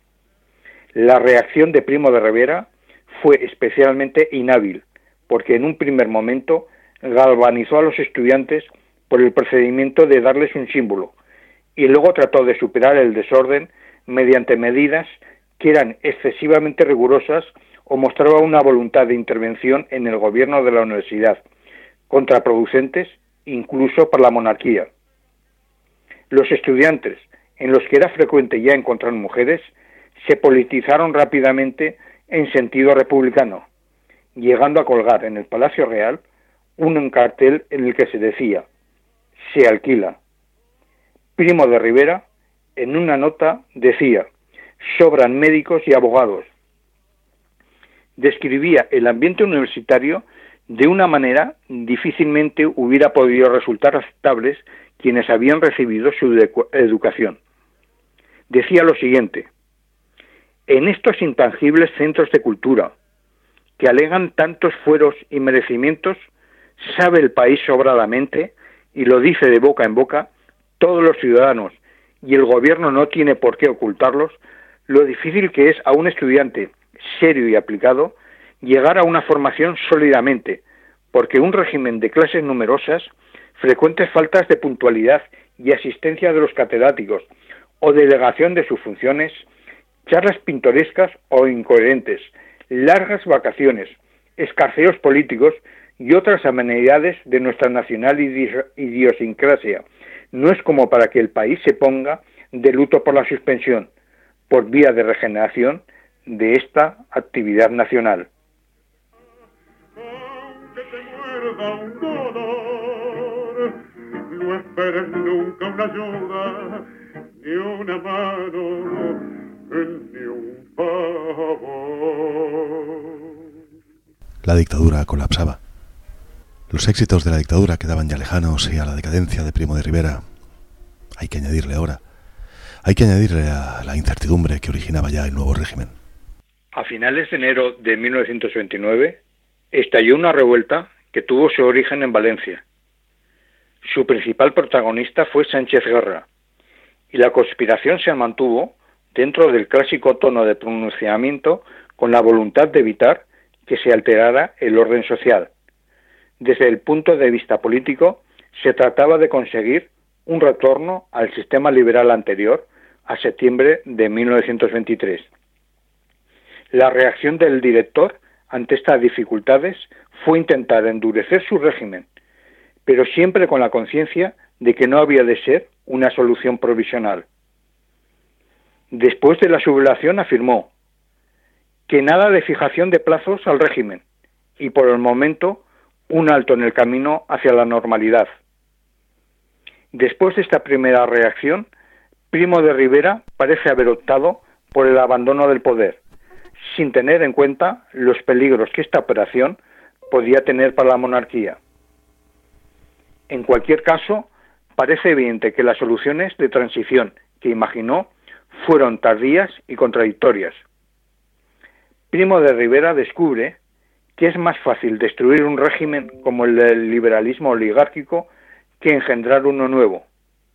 La reacción de Primo de Rivera fue especialmente inhábil, porque en un primer momento galvanizó a los estudiantes por el procedimiento de darles un símbolo, y luego trató de superar el desorden mediante medidas que eran excesivamente rigurosas o mostraban una voluntad de intervención en el gobierno de la universidad, contraproducentes incluso para la monarquía. Los estudiantes, en los que era frecuente ya encontrar mujeres, se politizaron rápidamente en sentido republicano, llegando a colgar en el Palacio Real un cartel en el que se decía: se alquila. Primo de Rivera, en una nota, decía: sobran médicos y abogados. Describía el ambiente universitario de una manera difícilmente hubiera podido resultar aceptables quienes habían recibido su educación. Decía lo siguiente: en estos intangibles centros de cultura, que alegan tantos fueros y merecimientos, sabe el país sobradamente, y lo dice de boca en boca, todos los ciudadanos, y el gobierno no tiene por qué ocultarlos, lo difícil que es a un estudiante serio y aplicado llegar a una formación sólidamente, porque un régimen de clases numerosas, frecuentes faltas de puntualidad y asistencia de los catedráticos o delegación de sus funciones, charlas pintorescas o incoherentes, largas vacaciones, escarceos políticos y otras amenidades de nuestra nacional idiosincrasia, no es como para que el país se ponga de luto por la suspensión, por vía de regeneración, de esta actividad nacional. Aunque te muerda un dolor, no esperes nunca una ayuda, ni una mano, ni un favor. La dictadura colapsaba. Los éxitos de la dictadura quedaban ya lejanos y a la decadencia de Primo de Rivera hay que añadirle ahora, hay que añadirle a la incertidumbre que originaba ya el nuevo régimen. A finales de enero de mil novecientos veintinueve estalló una revuelta que tuvo su origen en Valencia. Su principal protagonista fue Sánchez Guerra, y la conspiración se mantuvo dentro del clásico tono de pronunciamiento con la voluntad de evitar que se alterara el orden social. Desde el punto de vista político, se trataba de conseguir un retorno al sistema liberal anterior a septiembre de mil novecientos veintitrés. La reacción del director ante estas dificultades fue intentar endurecer su régimen, pero siempre con la conciencia de que no había de ser una solución provisional. Después de la sublevación afirmó que nada de fijación de plazos al régimen y por el momento un alto en el camino hacia la normalidad. Después de esta primera reacción, Primo de Rivera parece haber optado por el abandono del poder, sin tener en cuenta los peligros que esta operación podía tener para la monarquía. En cualquier caso, parece evidente que las soluciones de transición que imaginó fueron tardías y contradictorias. Primo de Rivera descubre que es más fácil destruir un régimen como el del liberalismo oligárquico que engendrar uno nuevo.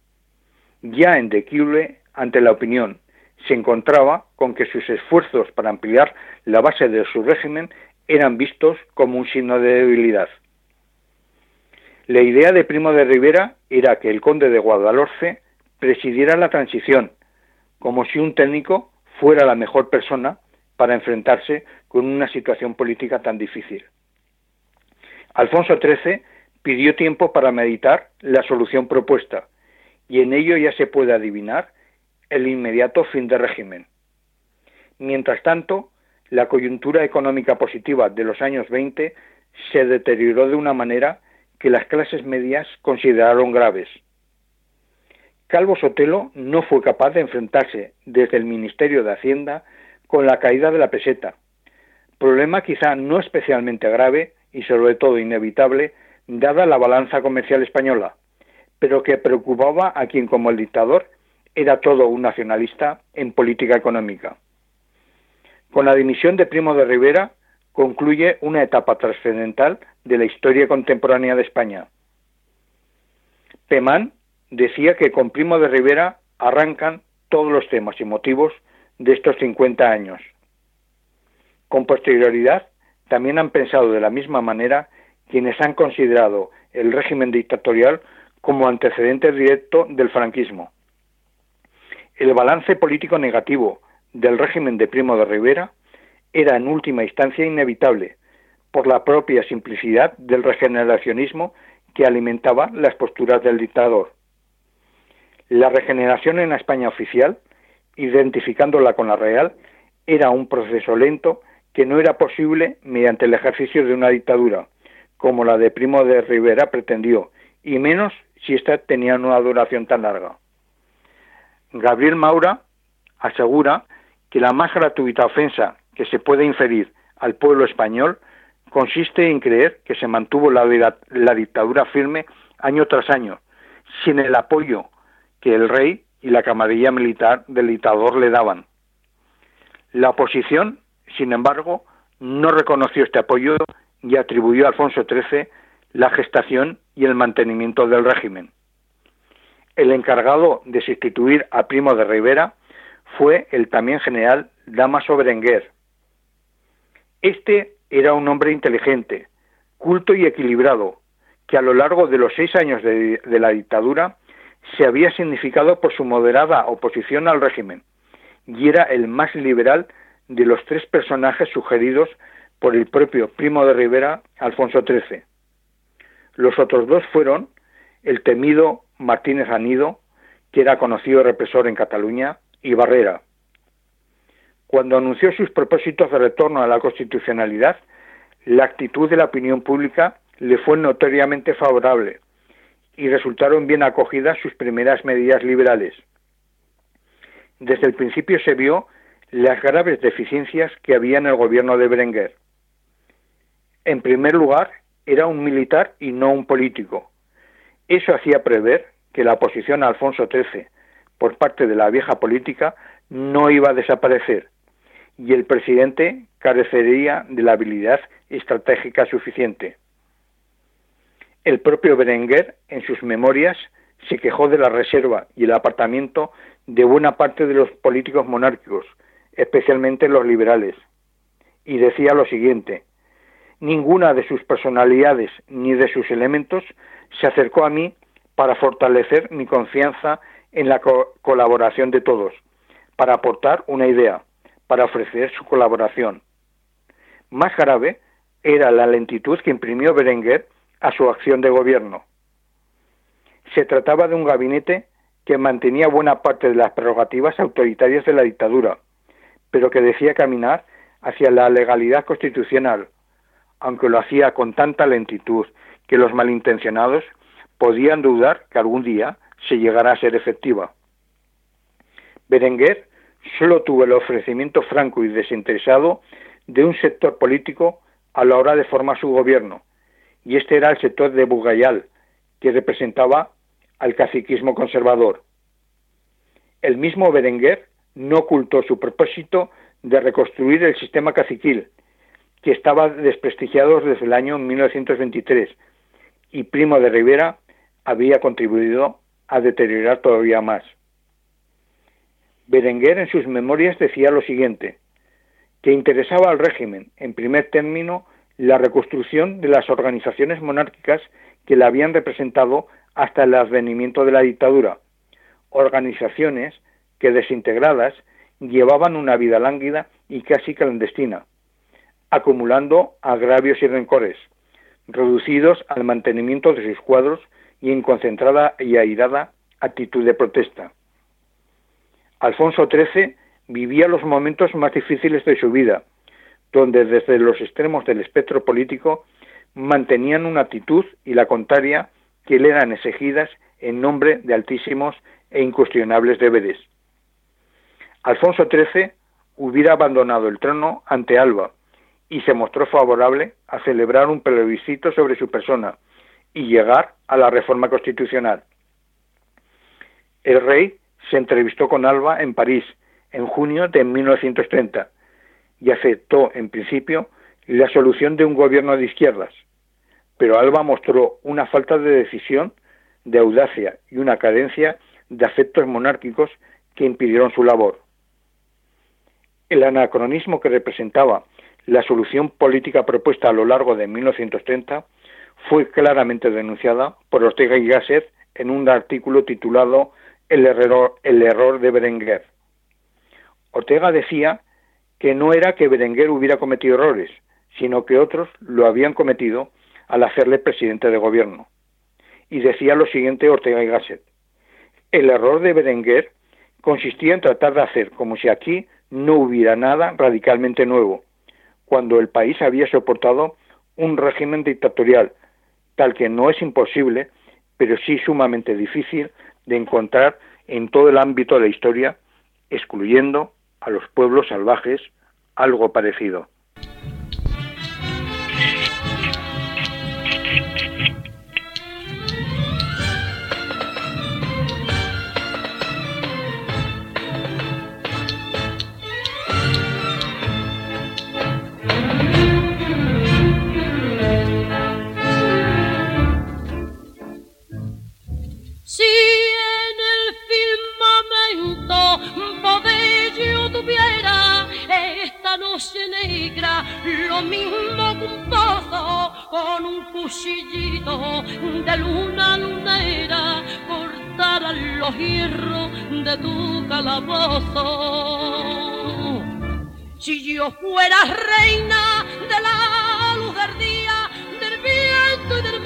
Ya en declive ante la opinión, se encontraba con que sus esfuerzos para ampliar la base de su régimen eran vistos como un signo de debilidad. La idea de Primo de Rivera era que el conde de Guadalhorce presidiera la transición, como si un técnico fuera la mejor persona para enfrentarse con una situación política tan difícil. Alfonso trece pidió tiempo para meditar la solución propuesta, y en ello ya se puede adivinar el inmediato fin del régimen. Mientras tanto, la coyuntura económica positiva de los años veinte se deterioró de una manera que las clases medias consideraron graves. Calvo Sotelo no fue capaz de enfrentarse desde el Ministerio de Hacienda con la caída de la peseta, problema quizá no especialmente grave y sobre todo inevitable dada la balanza comercial española, pero que preocupaba a quien como el dictador era todo un nacionalista en política económica. Con la dimisión de Primo de Rivera concluye una etapa trascendental de la historia contemporánea de España. Pemán decía que con Primo de Rivera arrancan todos los temas y motivos de estos cincuenta años. Con posterioridad, también han pensado de la misma manera quienes han considerado el régimen dictatorial como antecedente directo del franquismo. El balance político negativo del régimen de Primo de Rivera era en última instancia inevitable, por la propia simplicidad del regeneracionismo que alimentaba las posturas del dictador. La regeneración en la España oficial, identificándola con la real, era un proceso lento que no era posible mediante el ejercicio de una dictadura, como la de Primo de Rivera pretendió, y menos si ésta tenía una duración tan larga. Gabriel Maura asegura que la más gratuita ofensa que se puede inferir al pueblo español consiste en creer que se mantuvo la, la dictadura firme año tras año, sin el apoyo que el rey y la camarilla militar del dictador le daban. La oposición, sin embargo, no reconoció este apoyo y atribuyó a Alfonso trece la gestación y el mantenimiento del régimen. El encargado de sustituir a Primo de Rivera fue el también general Dámaso Berenguer. Este era un hombre inteligente, culto y equilibrado, que a lo largo de los seis años de, de la dictadura se había significado por su moderada oposición al régimen, y era el más liberal de los tres personajes sugeridos por el propio Primo de Rivera, Alfonso trece. Los otros dos fueron el temido Martínez Anido, que era conocido represor en Cataluña, y Barrera. Cuando anunció sus propósitos de retorno a la constitucionalidad, la actitud de la opinión pública le fue notoriamente favorable y resultaron bien acogidas sus primeras medidas liberales. Desde el principio se vio las graves deficiencias que había en el gobierno de Berenguer. En primer lugar, era un militar y no un político. Eso hacía prever que la oposición a Alfonso trece por parte de la vieja política no iba a desaparecer y el presidente carecería de la habilidad estratégica suficiente. El propio Berenguer, en sus memorias, se quejó de la reserva y el apartamiento de buena parte de los políticos monárquicos, especialmente los liberales, y decía lo siguiente: ninguna de sus personalidades ni de sus elementos se acercó a mí para fortalecer mi confianza en la co- colaboración de todos, para aportar una idea, para ofrecer su colaboración. Más grave era la lentitud que imprimió Berenguer a su acción de gobierno. Se trataba de un gabinete que mantenía buena parte de las prerrogativas autoritarias de la dictadura, pero que decía caminar hacia la legalidad constitucional, aunque lo hacía con tanta lentitud que los malintencionados podían dudar que algún día se llegara a ser efectiva. Berenguer solo tuvo el ofrecimiento franco y desinteresado de un sector político a la hora de formar su gobierno, y este era el sector de Bugayal, que representaba al caciquismo conservador. El mismo Berenguer no ocultó su propósito de reconstruir el sistema caciquil, que estaba desprestigiado desde el año mil novecientos veintitrés, y Primo de Rivera había contribuido a deteriorar todavía más. Berenguer en sus memorias decía lo siguiente: que interesaba al régimen, en primer término, la reconstrucción de las organizaciones monárquicas que la habían representado hasta el advenimiento de la dictadura, organizaciones que, desintegradas, llevaban una vida lánguida y casi clandestina, acumulando agravios y rencores, reducidos al mantenimiento de sus cuadros y en concentrada y airada actitud de protesta. Alfonso trece vivía los momentos más difíciles de su vida, donde desde los extremos del espectro político mantenían una actitud y la contraria que le eran exigidas en nombre de altísimos e incuestionables deberes. Alfonso trece hubiera abandonado el trono ante Alba y se mostró favorable a celebrar un plebiscito sobre su persona y llegar a la reforma constitucional. El rey se entrevistó con Alba en París en junio de mil novecientos treinta y aceptó en principio la solución de un gobierno de izquierdas, pero Alba mostró una falta de decisión, de audacia y una carencia de afectos monárquicos que impidieron su labor. El anacronismo que representaba la solución política propuesta a lo largo de mil novecientos treinta fue claramente denunciada por Ortega y Gasset en un artículo titulado El error, el error de Berenguer. Ortega decía que no era que Berenguer hubiera cometido errores, sino que otros lo habían cometido al hacerle presidente de gobierno. Y decía lo siguiente Ortega y Gasset: el error de Berenguer consistía en tratar de hacer como si aquí no hubiera nada radicalmente nuevo, cuando el país había soportado un régimen dictatorial, tal que no es imposible, pero sí sumamente difícil de encontrar en todo el ámbito de la historia, excluyendo a los pueblos salvajes, algo parecido. Negra, lo mismo que un pozo con un cuchillito de luna lunera, cortaran los hierros de tu calabozo. Si yo fuera reina de la luz del día, del viento y del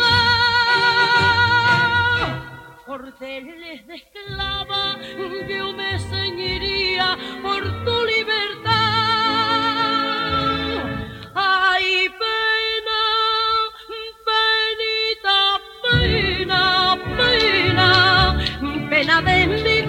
mar, cordeles de esclava yo me ceñiría por tu libertad. Ay, pena, penita, pena, pena, pena de mi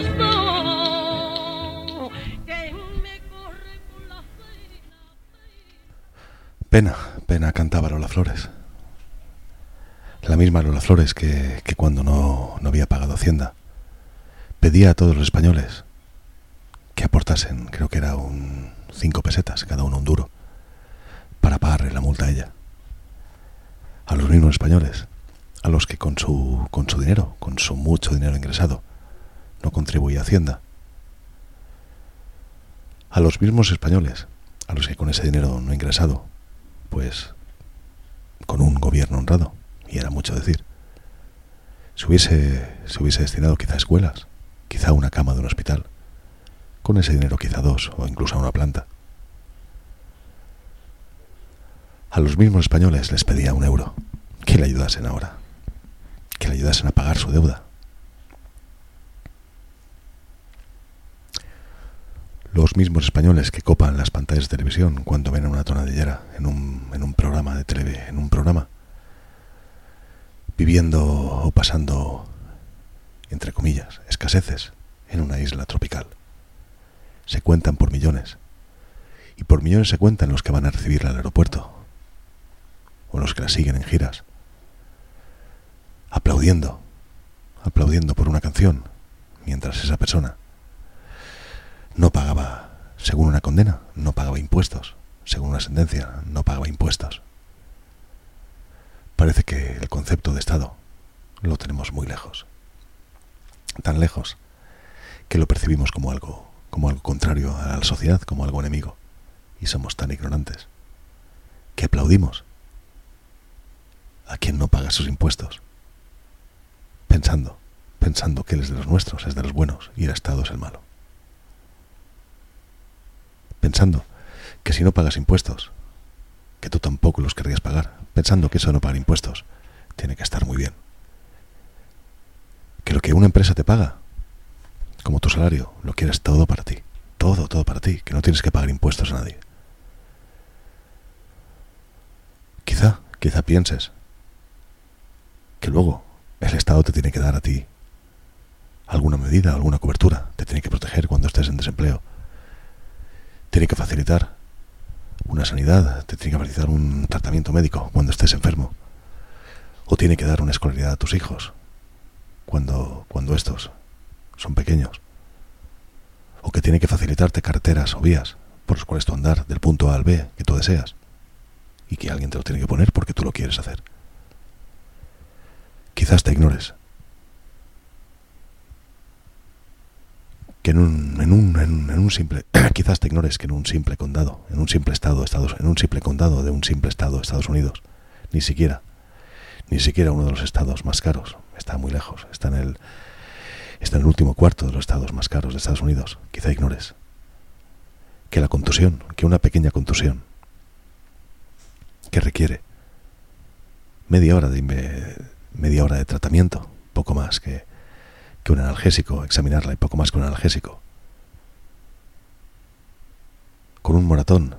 corazón, que me corre por la pena. Pena, pena, cantaba Lola Flores. La misma Lola Flores que, que cuando no, no había pagado Hacienda pedía a todos los españoles que aportasen, creo que era un cinco pesetas, cada uno un duro, para pagarle la multa a ella. A los mismos españoles, a los que con su, con su dinero, con su mucho dinero ingresado, no contribuía a Hacienda. A los mismos españoles, a los que con ese dinero no ingresado, pues con un gobierno honrado, y era mucho decir, se hubiese, se hubiese destinado quizá a escuelas, quizá a una cama de un hospital, con ese dinero quizá dos, o incluso a una planta. A los mismos españoles les pedía un euro, que le ayudasen ahora, que le ayudasen a pagar su deuda. Los mismos españoles que copan las pantallas de televisión cuando ven a una tonadillera en un, en un programa de tele, en un programa, viviendo o pasando, entre comillas, escaseces en una isla tropical. Se cuentan por millones, y por millones se cuentan los que van a recibirla al aeropuerto, o los que la siguen en giras, aplaudiendo, aplaudiendo por una canción, mientras esa persona no pagaba, según una condena, no pagaba impuestos, según una sentencia, no pagaba impuestos. Parece que el concepto de Estado lo tenemos muy lejos, tan lejos que lo percibimos como algo, como algo contrario a la sociedad, como algo enemigo, y somos tan ignorantes que aplaudimos a quien no paga sus impuestos, pensando, pensando que él es de los nuestros, es de los buenos, y el Estado es el malo. Pensando que si no pagas impuestos, que tú tampoco los querrías pagar, pensando que eso de no pagar impuestos tiene que estar muy bien. Que lo que una empresa te paga, como tu salario, lo quieres todo para ti, todo, todo para ti, que no tienes que pagar impuestos a nadie. Quizá, quizá pienses que luego el Estado te tiene que dar a ti alguna medida, alguna cobertura, te tiene que proteger cuando estés en desempleo, tiene que facilitar una sanidad, te tiene que facilitar un tratamiento médico cuando estés enfermo, o tiene que dar una escolaridad a tus hijos cuando, cuando estos son pequeños, o que tiene que facilitarte carreteras o vías por las cuales tú andar del punto A al B que tú deseas, y que alguien te lo tiene que poner porque tú lo quieres hacer. Quizás te ignores que en un, en un, en un, en un simple, quizás te ignores que en un simple condado, en un simple estado de Estados, en un simple condado de un simple estado de Estados Unidos, ni siquiera, ni siquiera uno de los estados más caros, está muy lejos, está en el, está en el último cuarto de los estados más caros de Estados Unidos. Quizá ignores que la contusión, que una pequeña contusión que requiere media hora de media hora de tratamiento, poco más que, que un analgésico, examinarla y poco más que un analgésico. Con un moratón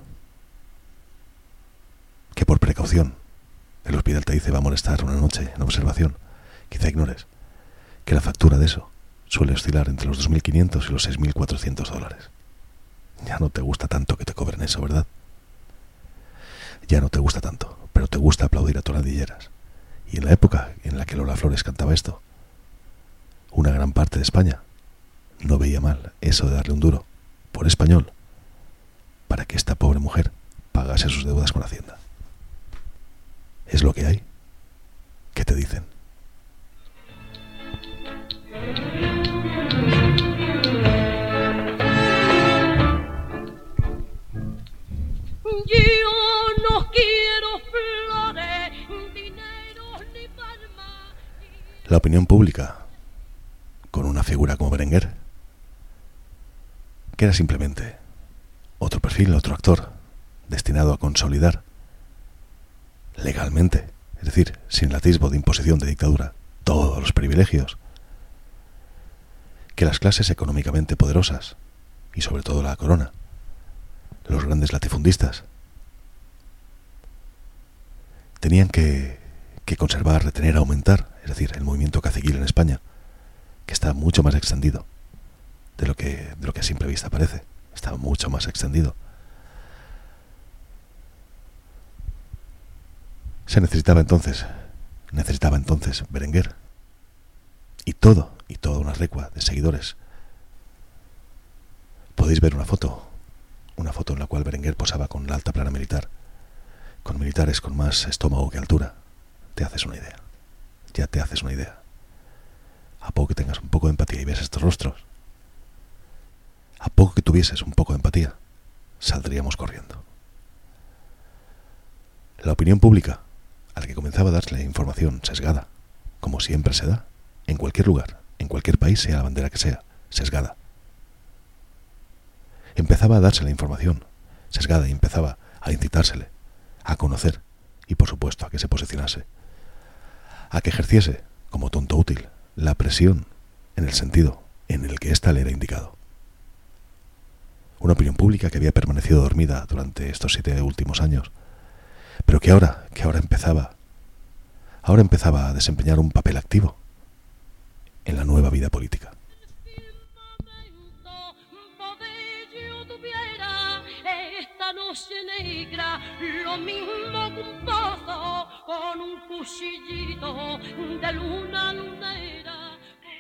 que por precaución el hospital te dice va a molestar una noche en observación, quizá ignores que la factura de eso suele oscilar entre los dos mil quinientos y los seis mil cuatrocientos dólares. Ya no te gusta tanto que te cobren eso, ¿verdad? Ya no te gusta tanto, pero te gusta aplaudir a tonadilleras. Y en la época en la que Lola Flores cantaba esto, una gran parte de España no veía mal eso de darle un duro por español para que esta pobre mujer pagase sus deudas con Hacienda. Es lo que hay. ¿Qué te dicen? Yo no quiero flores, dinero ni palmas. La opinión pública, con una figura como Berenguer, que era simplemente otro perfil, otro actor, destinado a consolidar legalmente, es decir, sin el atisbo de imposición de dictadura, todos los privilegios que las clases económicamente poderosas, y sobre todo la corona, los grandes latifundistas, tenían que, que conservar, retener, aumentar, es decir, el movimiento caciquil en España, que está mucho más extendido de lo que, de lo que a simple vista parece, está mucho más extendido. Se necesitaba entonces, necesitaba entonces Berenguer, y todo, y toda una recua de seguidores. Podéis ver una foto, una foto en la cual Berenguer posaba con la alta plana militar, con militares con más estómago que altura. Te haces una idea, ya te haces una idea. A poco que tengas un poco de empatía y veas estos rostros, a poco que tuvieses un poco de empatía, saldríamos corriendo. La opinión pública, a la que comenzaba a darle información sesgada, como siempre se da, en cualquier lugar, en cualquier país, sea la bandera que sea, sesgada. Empezaba a darse la información sesgada y empezaba a incitársele, a conocer y, por supuesto, a que se posicionase, a que ejerciese, como tonto útil, la presión en el sentido en el que ésta le era indicado. Una opinión pública que había permanecido dormida durante estos siete últimos años, pero que ahora, que ahora empezaba, ahora empezaba a desempeñar un papel activo en la nueva vida política. Esta noche negra, lo mismo que un pozo con un cuchillito de luna lunera.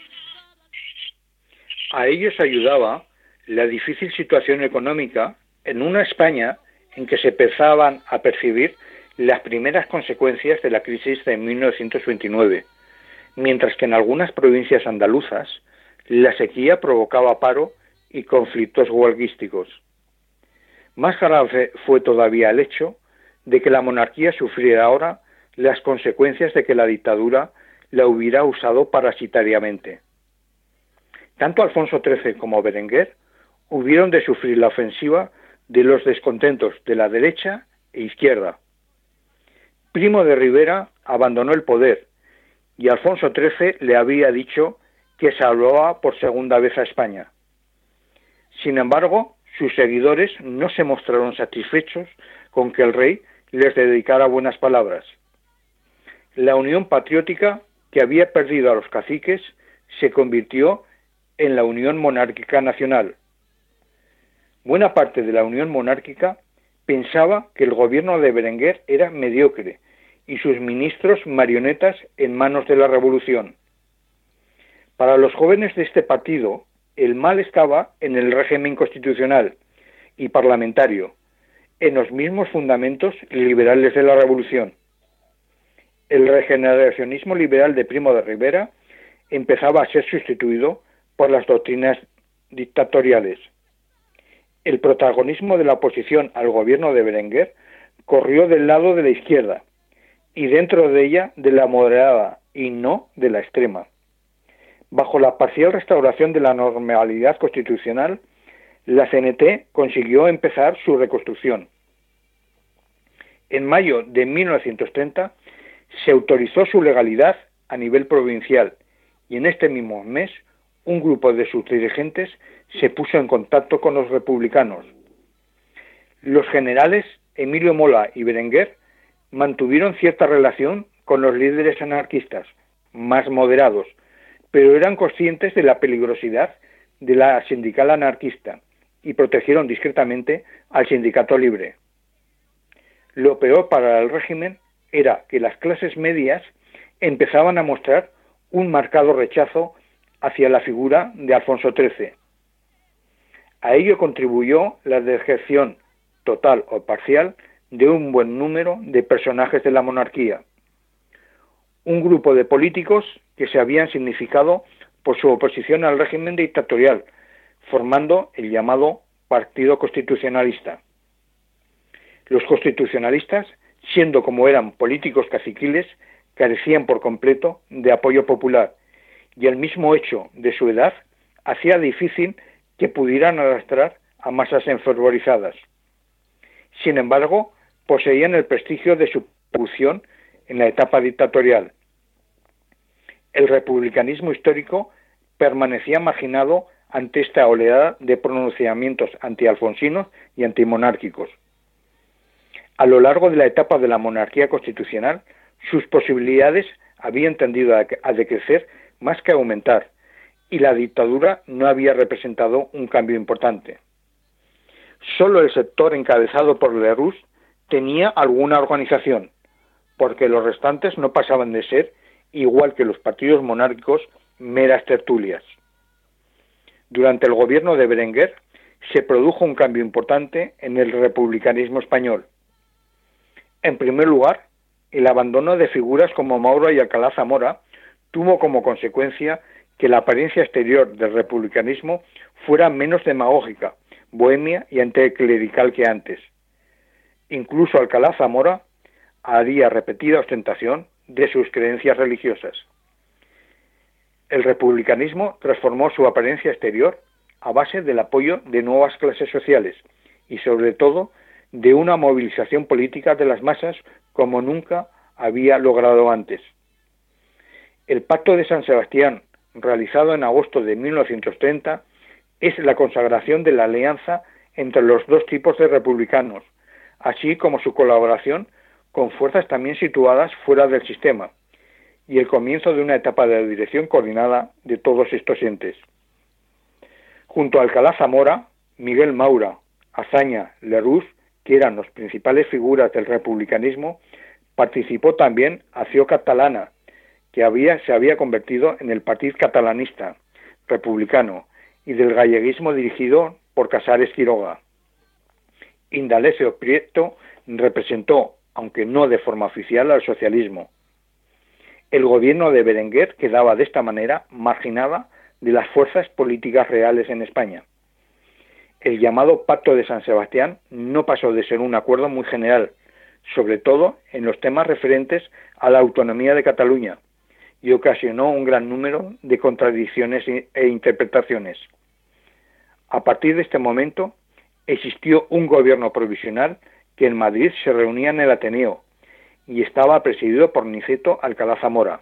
A ellos ayudaba la difícil situación económica en una España en que se empezaban a percibir las primeras consecuencias de la crisis de mil novecientos veintinueve, mientras que en algunas provincias andaluzas la sequía provocaba paro y conflictos huelguísticos. Más grave fue todavía el hecho de que la monarquía sufriera ahora las consecuencias de que la dictadura la hubiera usado parasitariamente. Tanto Alfonso trece como Berenguer hubieron de sufrir la ofensiva de los descontentos de la derecha e izquierda. Primo de Rivera abandonó el poder y Alfonso trece le había dicho que salvaba por segunda vez a España. Sin embargo, sus seguidores no se mostraron satisfechos con que el rey les dedicara buenas palabras. La unión patriótica que había perdido a los caciques se convirtió en la Unión Monárquica Nacional. Buena parte de la Unión Monárquica pensaba que el gobierno de Berenguer era mediocre y sus ministros marionetas en manos de la revolución. Para los jóvenes de este partido, el mal estaba en el régimen constitucional y parlamentario, en los mismos fundamentos liberales de la revolución. El regeneracionismo liberal de Primo de Rivera empezaba a ser sustituido por las doctrinas dictatoriales. El protagonismo de la oposición al gobierno de Berenguer corrió del lado de la izquierda y dentro de ella de la moderada y no de la extrema. Bajo la parcial restauración de la normalidad constitucional, la C N T consiguió empezar su reconstrucción. En mayo de mil novecientos treinta se autorizó su legalidad a nivel provincial y en este mismo mes un grupo de sus dirigentes se puso en contacto con los republicanos. Los generales Emilio Mola y Berenguer mantuvieron cierta relación con los líderes anarquistas, más moderados, pero eran conscientes de la peligrosidad de la sindical anarquista y protegieron discretamente al sindicato libre. Lo peor para el régimen era que las clases medias empezaban a mostrar un marcado rechazo hacia la figura de Alfonso trece. A ello contribuyó la deserción total o parcial de un buen número de personajes de la monarquía. Un grupo de políticos que se habían significado por su oposición al régimen dictatorial, formando el llamado Partido Constitucionalista. Los constitucionalistas, siendo como eran políticos caciquiles, carecían por completo de apoyo popular, y el mismo hecho de su edad hacía difícil que pudieran arrastrar a masas enfervorizadas. Sin embargo, poseían el prestigio de su persecución en la etapa dictatorial. El republicanismo histórico permanecía marginado ante esta oleada de pronunciamientos antialfonsinos y antimonárquicos. A lo largo de la etapa de la monarquía constitucional, sus posibilidades habían tendido a, a decrecer más que a aumentar, y la dictadura no había representado un cambio importante. Solo el sector encabezado por Lerroux tenía alguna organización, porque los restantes no pasaban de ser, igual que los partidos monárquicos, meras tertulias. Durante el gobierno de Berenguer se produjo un cambio importante en el republicanismo español. En primer lugar, el abandono de figuras como Maura y Alcalá Zamora tuvo como consecuencia que la apariencia exterior del republicanismo fuera menos demagógica, bohemia y anticlerical que antes. Incluso Alcalá Zamora haría repetida ostentación de sus creencias religiosas. El republicanismo transformó su apariencia exterior a base del apoyo de nuevas clases sociales y, sobre todo, de una movilización política de las masas como nunca había logrado antes. El Pacto de San Sebastián, realizado en agosto de mil novecientos treinta, es la consagración de la alianza entre los dos tipos de republicanos, así como su colaboración con fuerzas también situadas fuera del sistema, y el comienzo de una etapa de dirección coordinada de todos estos entes. Junto a Alcalá Zamora, Miguel Maura, Azaña, Lerroux, que eran las principales figuras del republicanismo, participó también Acció Catalana, que había, se había convertido en el Partido Catalanista, republicano, y del galleguismo dirigido por Casares Quiroga. Indalecio Prieto representó, aunque no de forma oficial, al socialismo. El gobierno de Berenguer quedaba de esta manera marginada de las fuerzas políticas reales en España. El llamado Pacto de San Sebastián no pasó de ser un acuerdo muy general, sobre todo en los temas referentes a la autonomía de Cataluña, y ocasionó un gran número de contradicciones e interpretaciones. A partir de este momento, existió un gobierno provisional que en Madrid se reunía en el Ateneo y estaba presidido por Niceto Alcalá Zamora.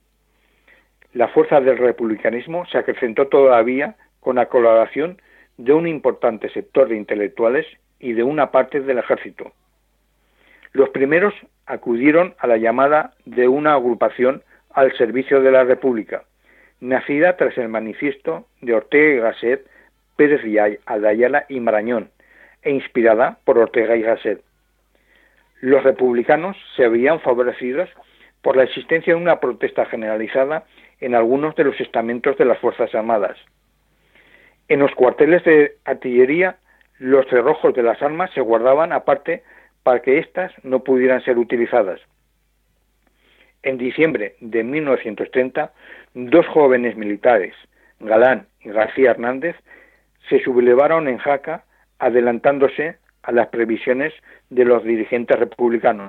La fuerza del republicanismo se acrecentó todavía con la colaboración de un importante sector de intelectuales y de una parte del ejército. Los primeros acudieron a la llamada de una agrupación al servicio de la República, nacida tras el manifiesto de Ortega y Gasset, Pérez de Ayala y Marañón, e inspirada por Ortega y Gasset. Los republicanos se veían favorecidos por la existencia de una protesta generalizada en algunos de los estamentos de las Fuerzas Armadas. En los cuarteles de artillería, los cerrojos de las armas se guardaban aparte para que éstas no pudieran ser utilizadas. En diciembre de mil novecientos treinta, dos jóvenes militares, Galán y García Hernández, se sublevaron en Jaca, adelantándose a las previsiones de los dirigentes republicanos.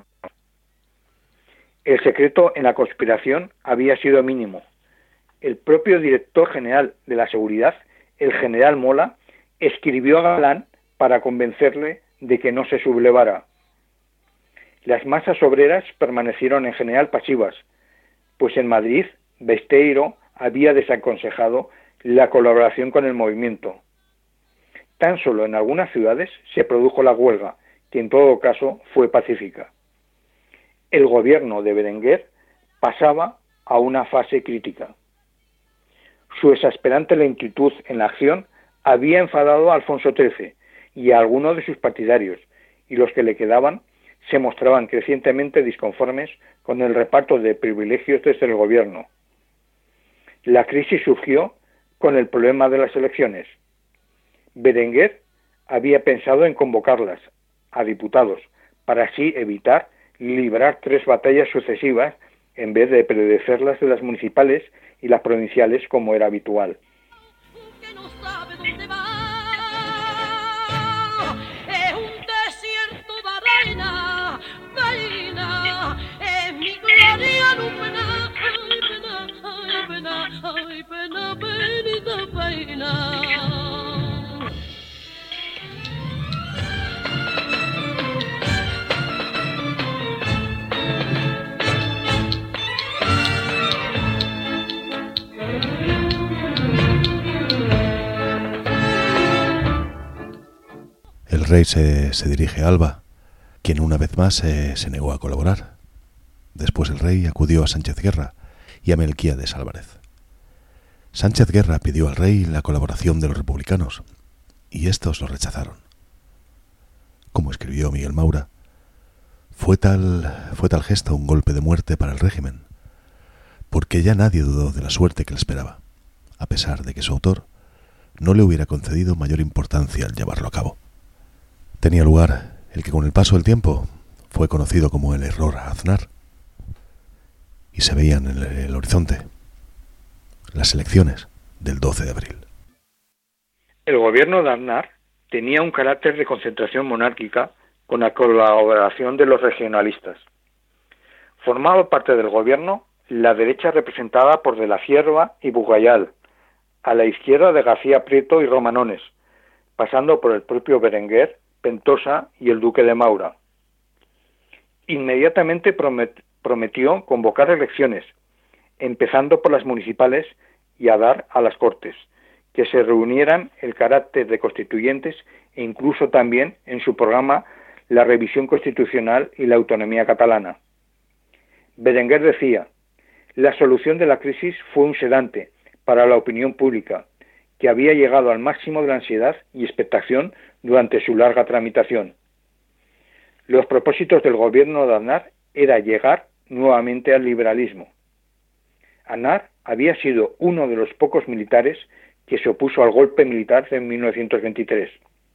El secreto en la conspiración había sido mínimo. El propio director general de la seguridad, el general Mola, escribió a Galán para convencerle de que no se sublevara. Las masas obreras permanecieron en general pasivas, pues en Madrid Besteiro había desaconsejado la colaboración con el movimiento. Tan solo en algunas ciudades se produjo la huelga, que en todo caso fue pacífica. El gobierno de Berenguer pasaba a una fase crítica. Su exasperante lentitud en la acción había enfadado a Alfonso trece y a algunos de sus partidarios, y los que le quedaban se mostraban crecientemente disconformes con el reparto de privilegios desde el gobierno. La crisis surgió con el problema de las elecciones. Berenguer había pensado en convocarlas a diputados para así evitar librar tres batallas sucesivas en vez de predecerlas de las municipales y las provinciales como era habitual. El rey se, se dirige a Alba, quien una vez más se, se negó a colaborar. Después el rey acudió a Sánchez Guerra y a Melquíades Álvarez. Sánchez Guerra pidió al rey la colaboración de los republicanos, y estos lo rechazaron. Como escribió Miguel Maura, fue tal, fue tal gesto un golpe de muerte para el régimen, porque ya nadie dudó de la suerte que le esperaba, a pesar de que su autor no le hubiera concedido mayor importancia al llevarlo a cabo. Tenía lugar el que con el paso del tiempo fue conocido como el error Aznar, y se veían en el, el horizonte las elecciones del doce de abril. El gobierno de Aznar tenía un carácter de concentración monárquica con la colaboración de los regionalistas. Formaba parte del gobierno la derecha representada por De la Cierva y Bugayal, a la izquierda de García Prieto y Romanones, pasando por el propio Berenguer, Pentosa y el duque de Maura. Inmediatamente promet- prometió convocar elecciones, empezando por las municipales y a dar a las Cortes, que se reunieran el carácter de constituyentes e incluso también en su programa la revisión constitucional y la autonomía catalana. Berenguer decía: la solución de la crisis fue un sedante para la opinión pública, que había llegado al máximo de la ansiedad y expectación durante su larga tramitación. Los propósitos del gobierno de Aznar era llegar nuevamente al liberalismo. Aznar había sido uno de los pocos militares que se opuso al golpe militar de mil novecientos veintitrés.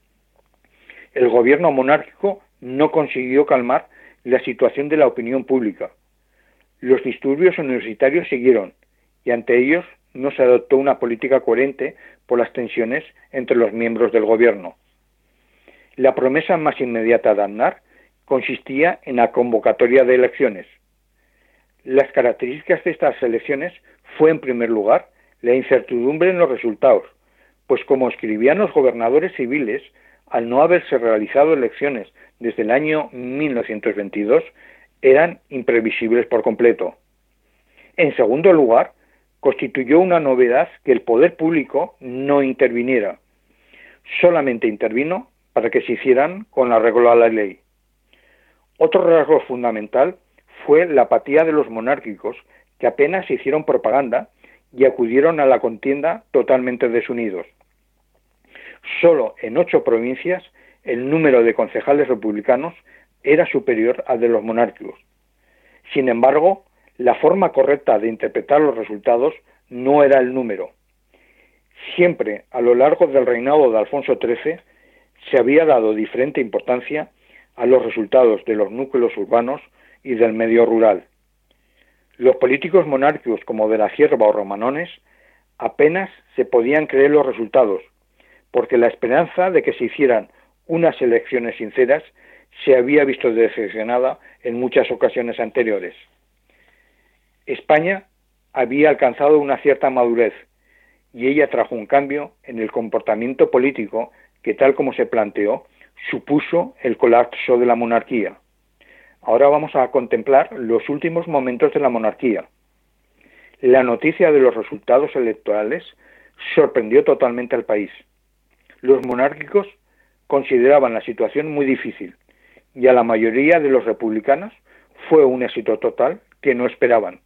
El gobierno monárquico no consiguió calmar la situación de la opinión pública. Los disturbios universitarios siguieron, y ante ellos no se adoptó una política coherente por las tensiones entre los miembros del gobierno. La promesa más inmediata de Aznar consistía en la convocatoria de elecciones. Las características de estas elecciones fue, en primer lugar, la incertidumbre en los resultados, pues como escribían los gobernadores civiles, al no haberse realizado elecciones desde el año mil novecientos veintidós, eran imprevisibles por completo. En segundo lugar, constituyó una novedad que el poder público no interviniera. Solamente intervino para que se hicieran con arreglo a la ley. Otro rasgo fundamental fue la apatía de los monárquicos, que apenas hicieron propaganda y acudieron a la contienda totalmente desunidos. Solo en ocho provincias el número de concejales republicanos era superior al de los monárquicos. Sin embargo, la forma correcta de interpretar los resultados no era el número. Siempre a lo largo del reinado de Alfonso trece se había dado diferente importancia a los resultados de los núcleos urbanos y del medio rural. Los políticos monárquicos como De la Cierva o Romanones apenas se podían creer los resultados, porque la esperanza de que se hicieran unas elecciones sinceras se había visto decepcionada en muchas ocasiones anteriores. España había alcanzado una cierta madurez y ella trajo un cambio en el comportamiento político que, tal como se planteó, supuso el colapso de la monarquía. Ahora vamos a contemplar los últimos momentos de la monarquía. La noticia de los resultados electorales sorprendió totalmente al país. Los monárquicos consideraban la situación muy difícil y a la mayoría de los republicanos fue un éxito total que no esperaban.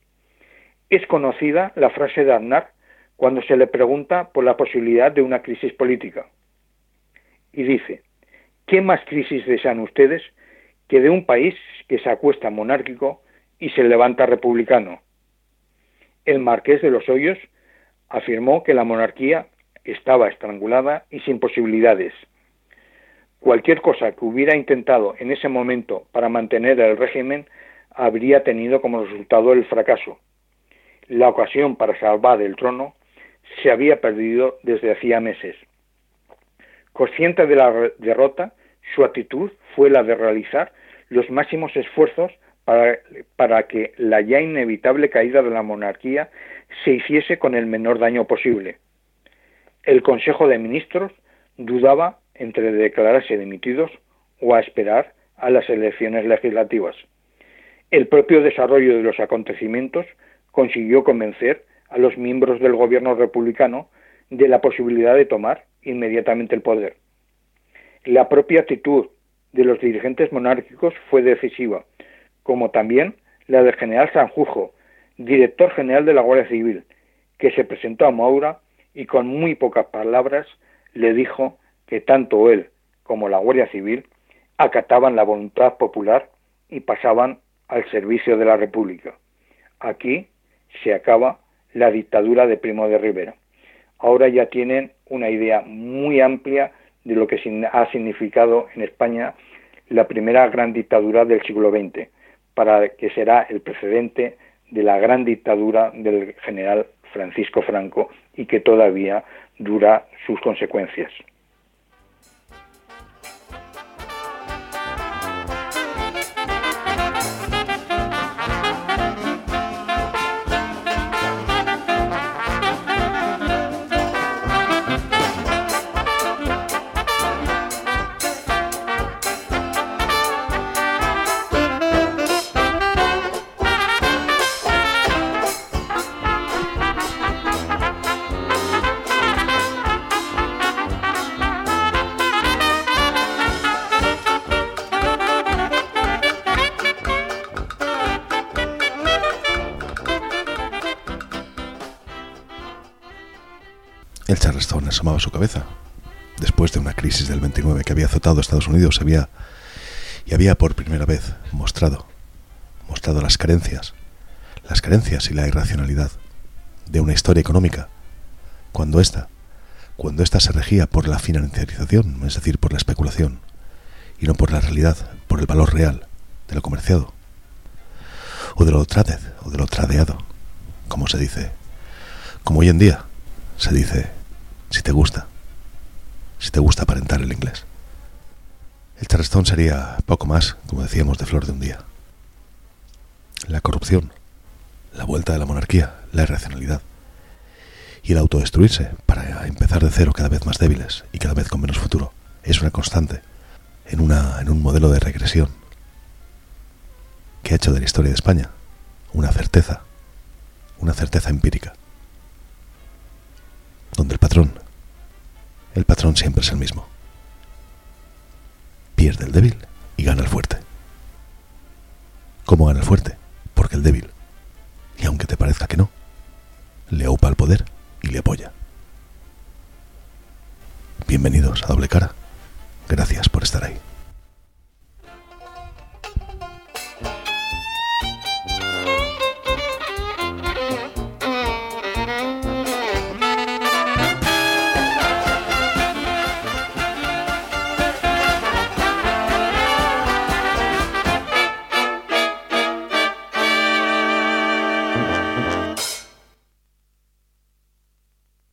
Es conocida la frase de Aznar cuando se le pregunta por la posibilidad de una crisis política. Y dice: ¿qué más crisis desean ustedes que de un país que se acuesta monárquico y se levanta republicano? El marqués de los Hoyos afirmó que la monarquía estaba estrangulada y sin posibilidades. Cualquier cosa que hubiera intentado en ese momento para mantener el régimen habría tenido como resultado el fracaso. La ocasión para salvar el trono se había perdido desde hacía meses. Consciente de la derrota, su actitud fue la de realizar los máximos esfuerzos para, para que la ya inevitable caída de la monarquía se hiciese con el menor daño posible. El Consejo de Ministros dudaba entre declararse dimitidos o a esperar a las elecciones legislativas. El propio desarrollo de los acontecimientos consiguió convencer a los miembros del gobierno republicano de la posibilidad de tomar inmediatamente el poder. La propia actitud de los dirigentes monárquicos fue decisiva, como también la del general Sanjurjo, director general de la Guardia Civil, que se presentó a Maura y con muy pocas palabras le dijo que tanto él como la Guardia Civil acataban la voluntad popular y pasaban al servicio de la República. Aquí se acaba la dictadura de Primo de Rivera. Ahora ya tienen una idea muy amplia de lo que ha significado en España la primera gran dictadura del siglo veinte, para que será el precedente de la gran dictadura del general Francisco Franco y que todavía dura sus consecuencias. El Charleston asomaba su cabeza. Después de una crisis del veintinueve que había azotado a Estados Unidos, había, y había por primera vez mostrado, mostrado las carencias, las carencias y la irracionalidad de una historia económica, cuando ésta, cuando ésta se regía por la financiarización, es decir, por la especulación, y no por la realidad, por el valor real de lo comerciado, o de lo traded, o de lo tradeado, como se dice, como hoy en día se dice, si te gusta, si te gusta aparentar el inglés. El Charleston sería poco más, como decíamos, de flor de un día. La corrupción, la vuelta de la monarquía, la irracionalidad y el autodestruirse para empezar de cero cada vez más débiles y cada vez con menos futuro es una constante en, una, en un modelo de regresión que ha hecho de la historia de España una certeza, una certeza empírica, donde el patrón, el patrón siempre es el mismo. Pierde el débil y gana el fuerte. ¿Cómo gana el fuerte? Porque el débil, y aunque te parezca que no, le aupa el poder y le apoya. Bienvenidos a Doble Cara. Gracias por estar ahí.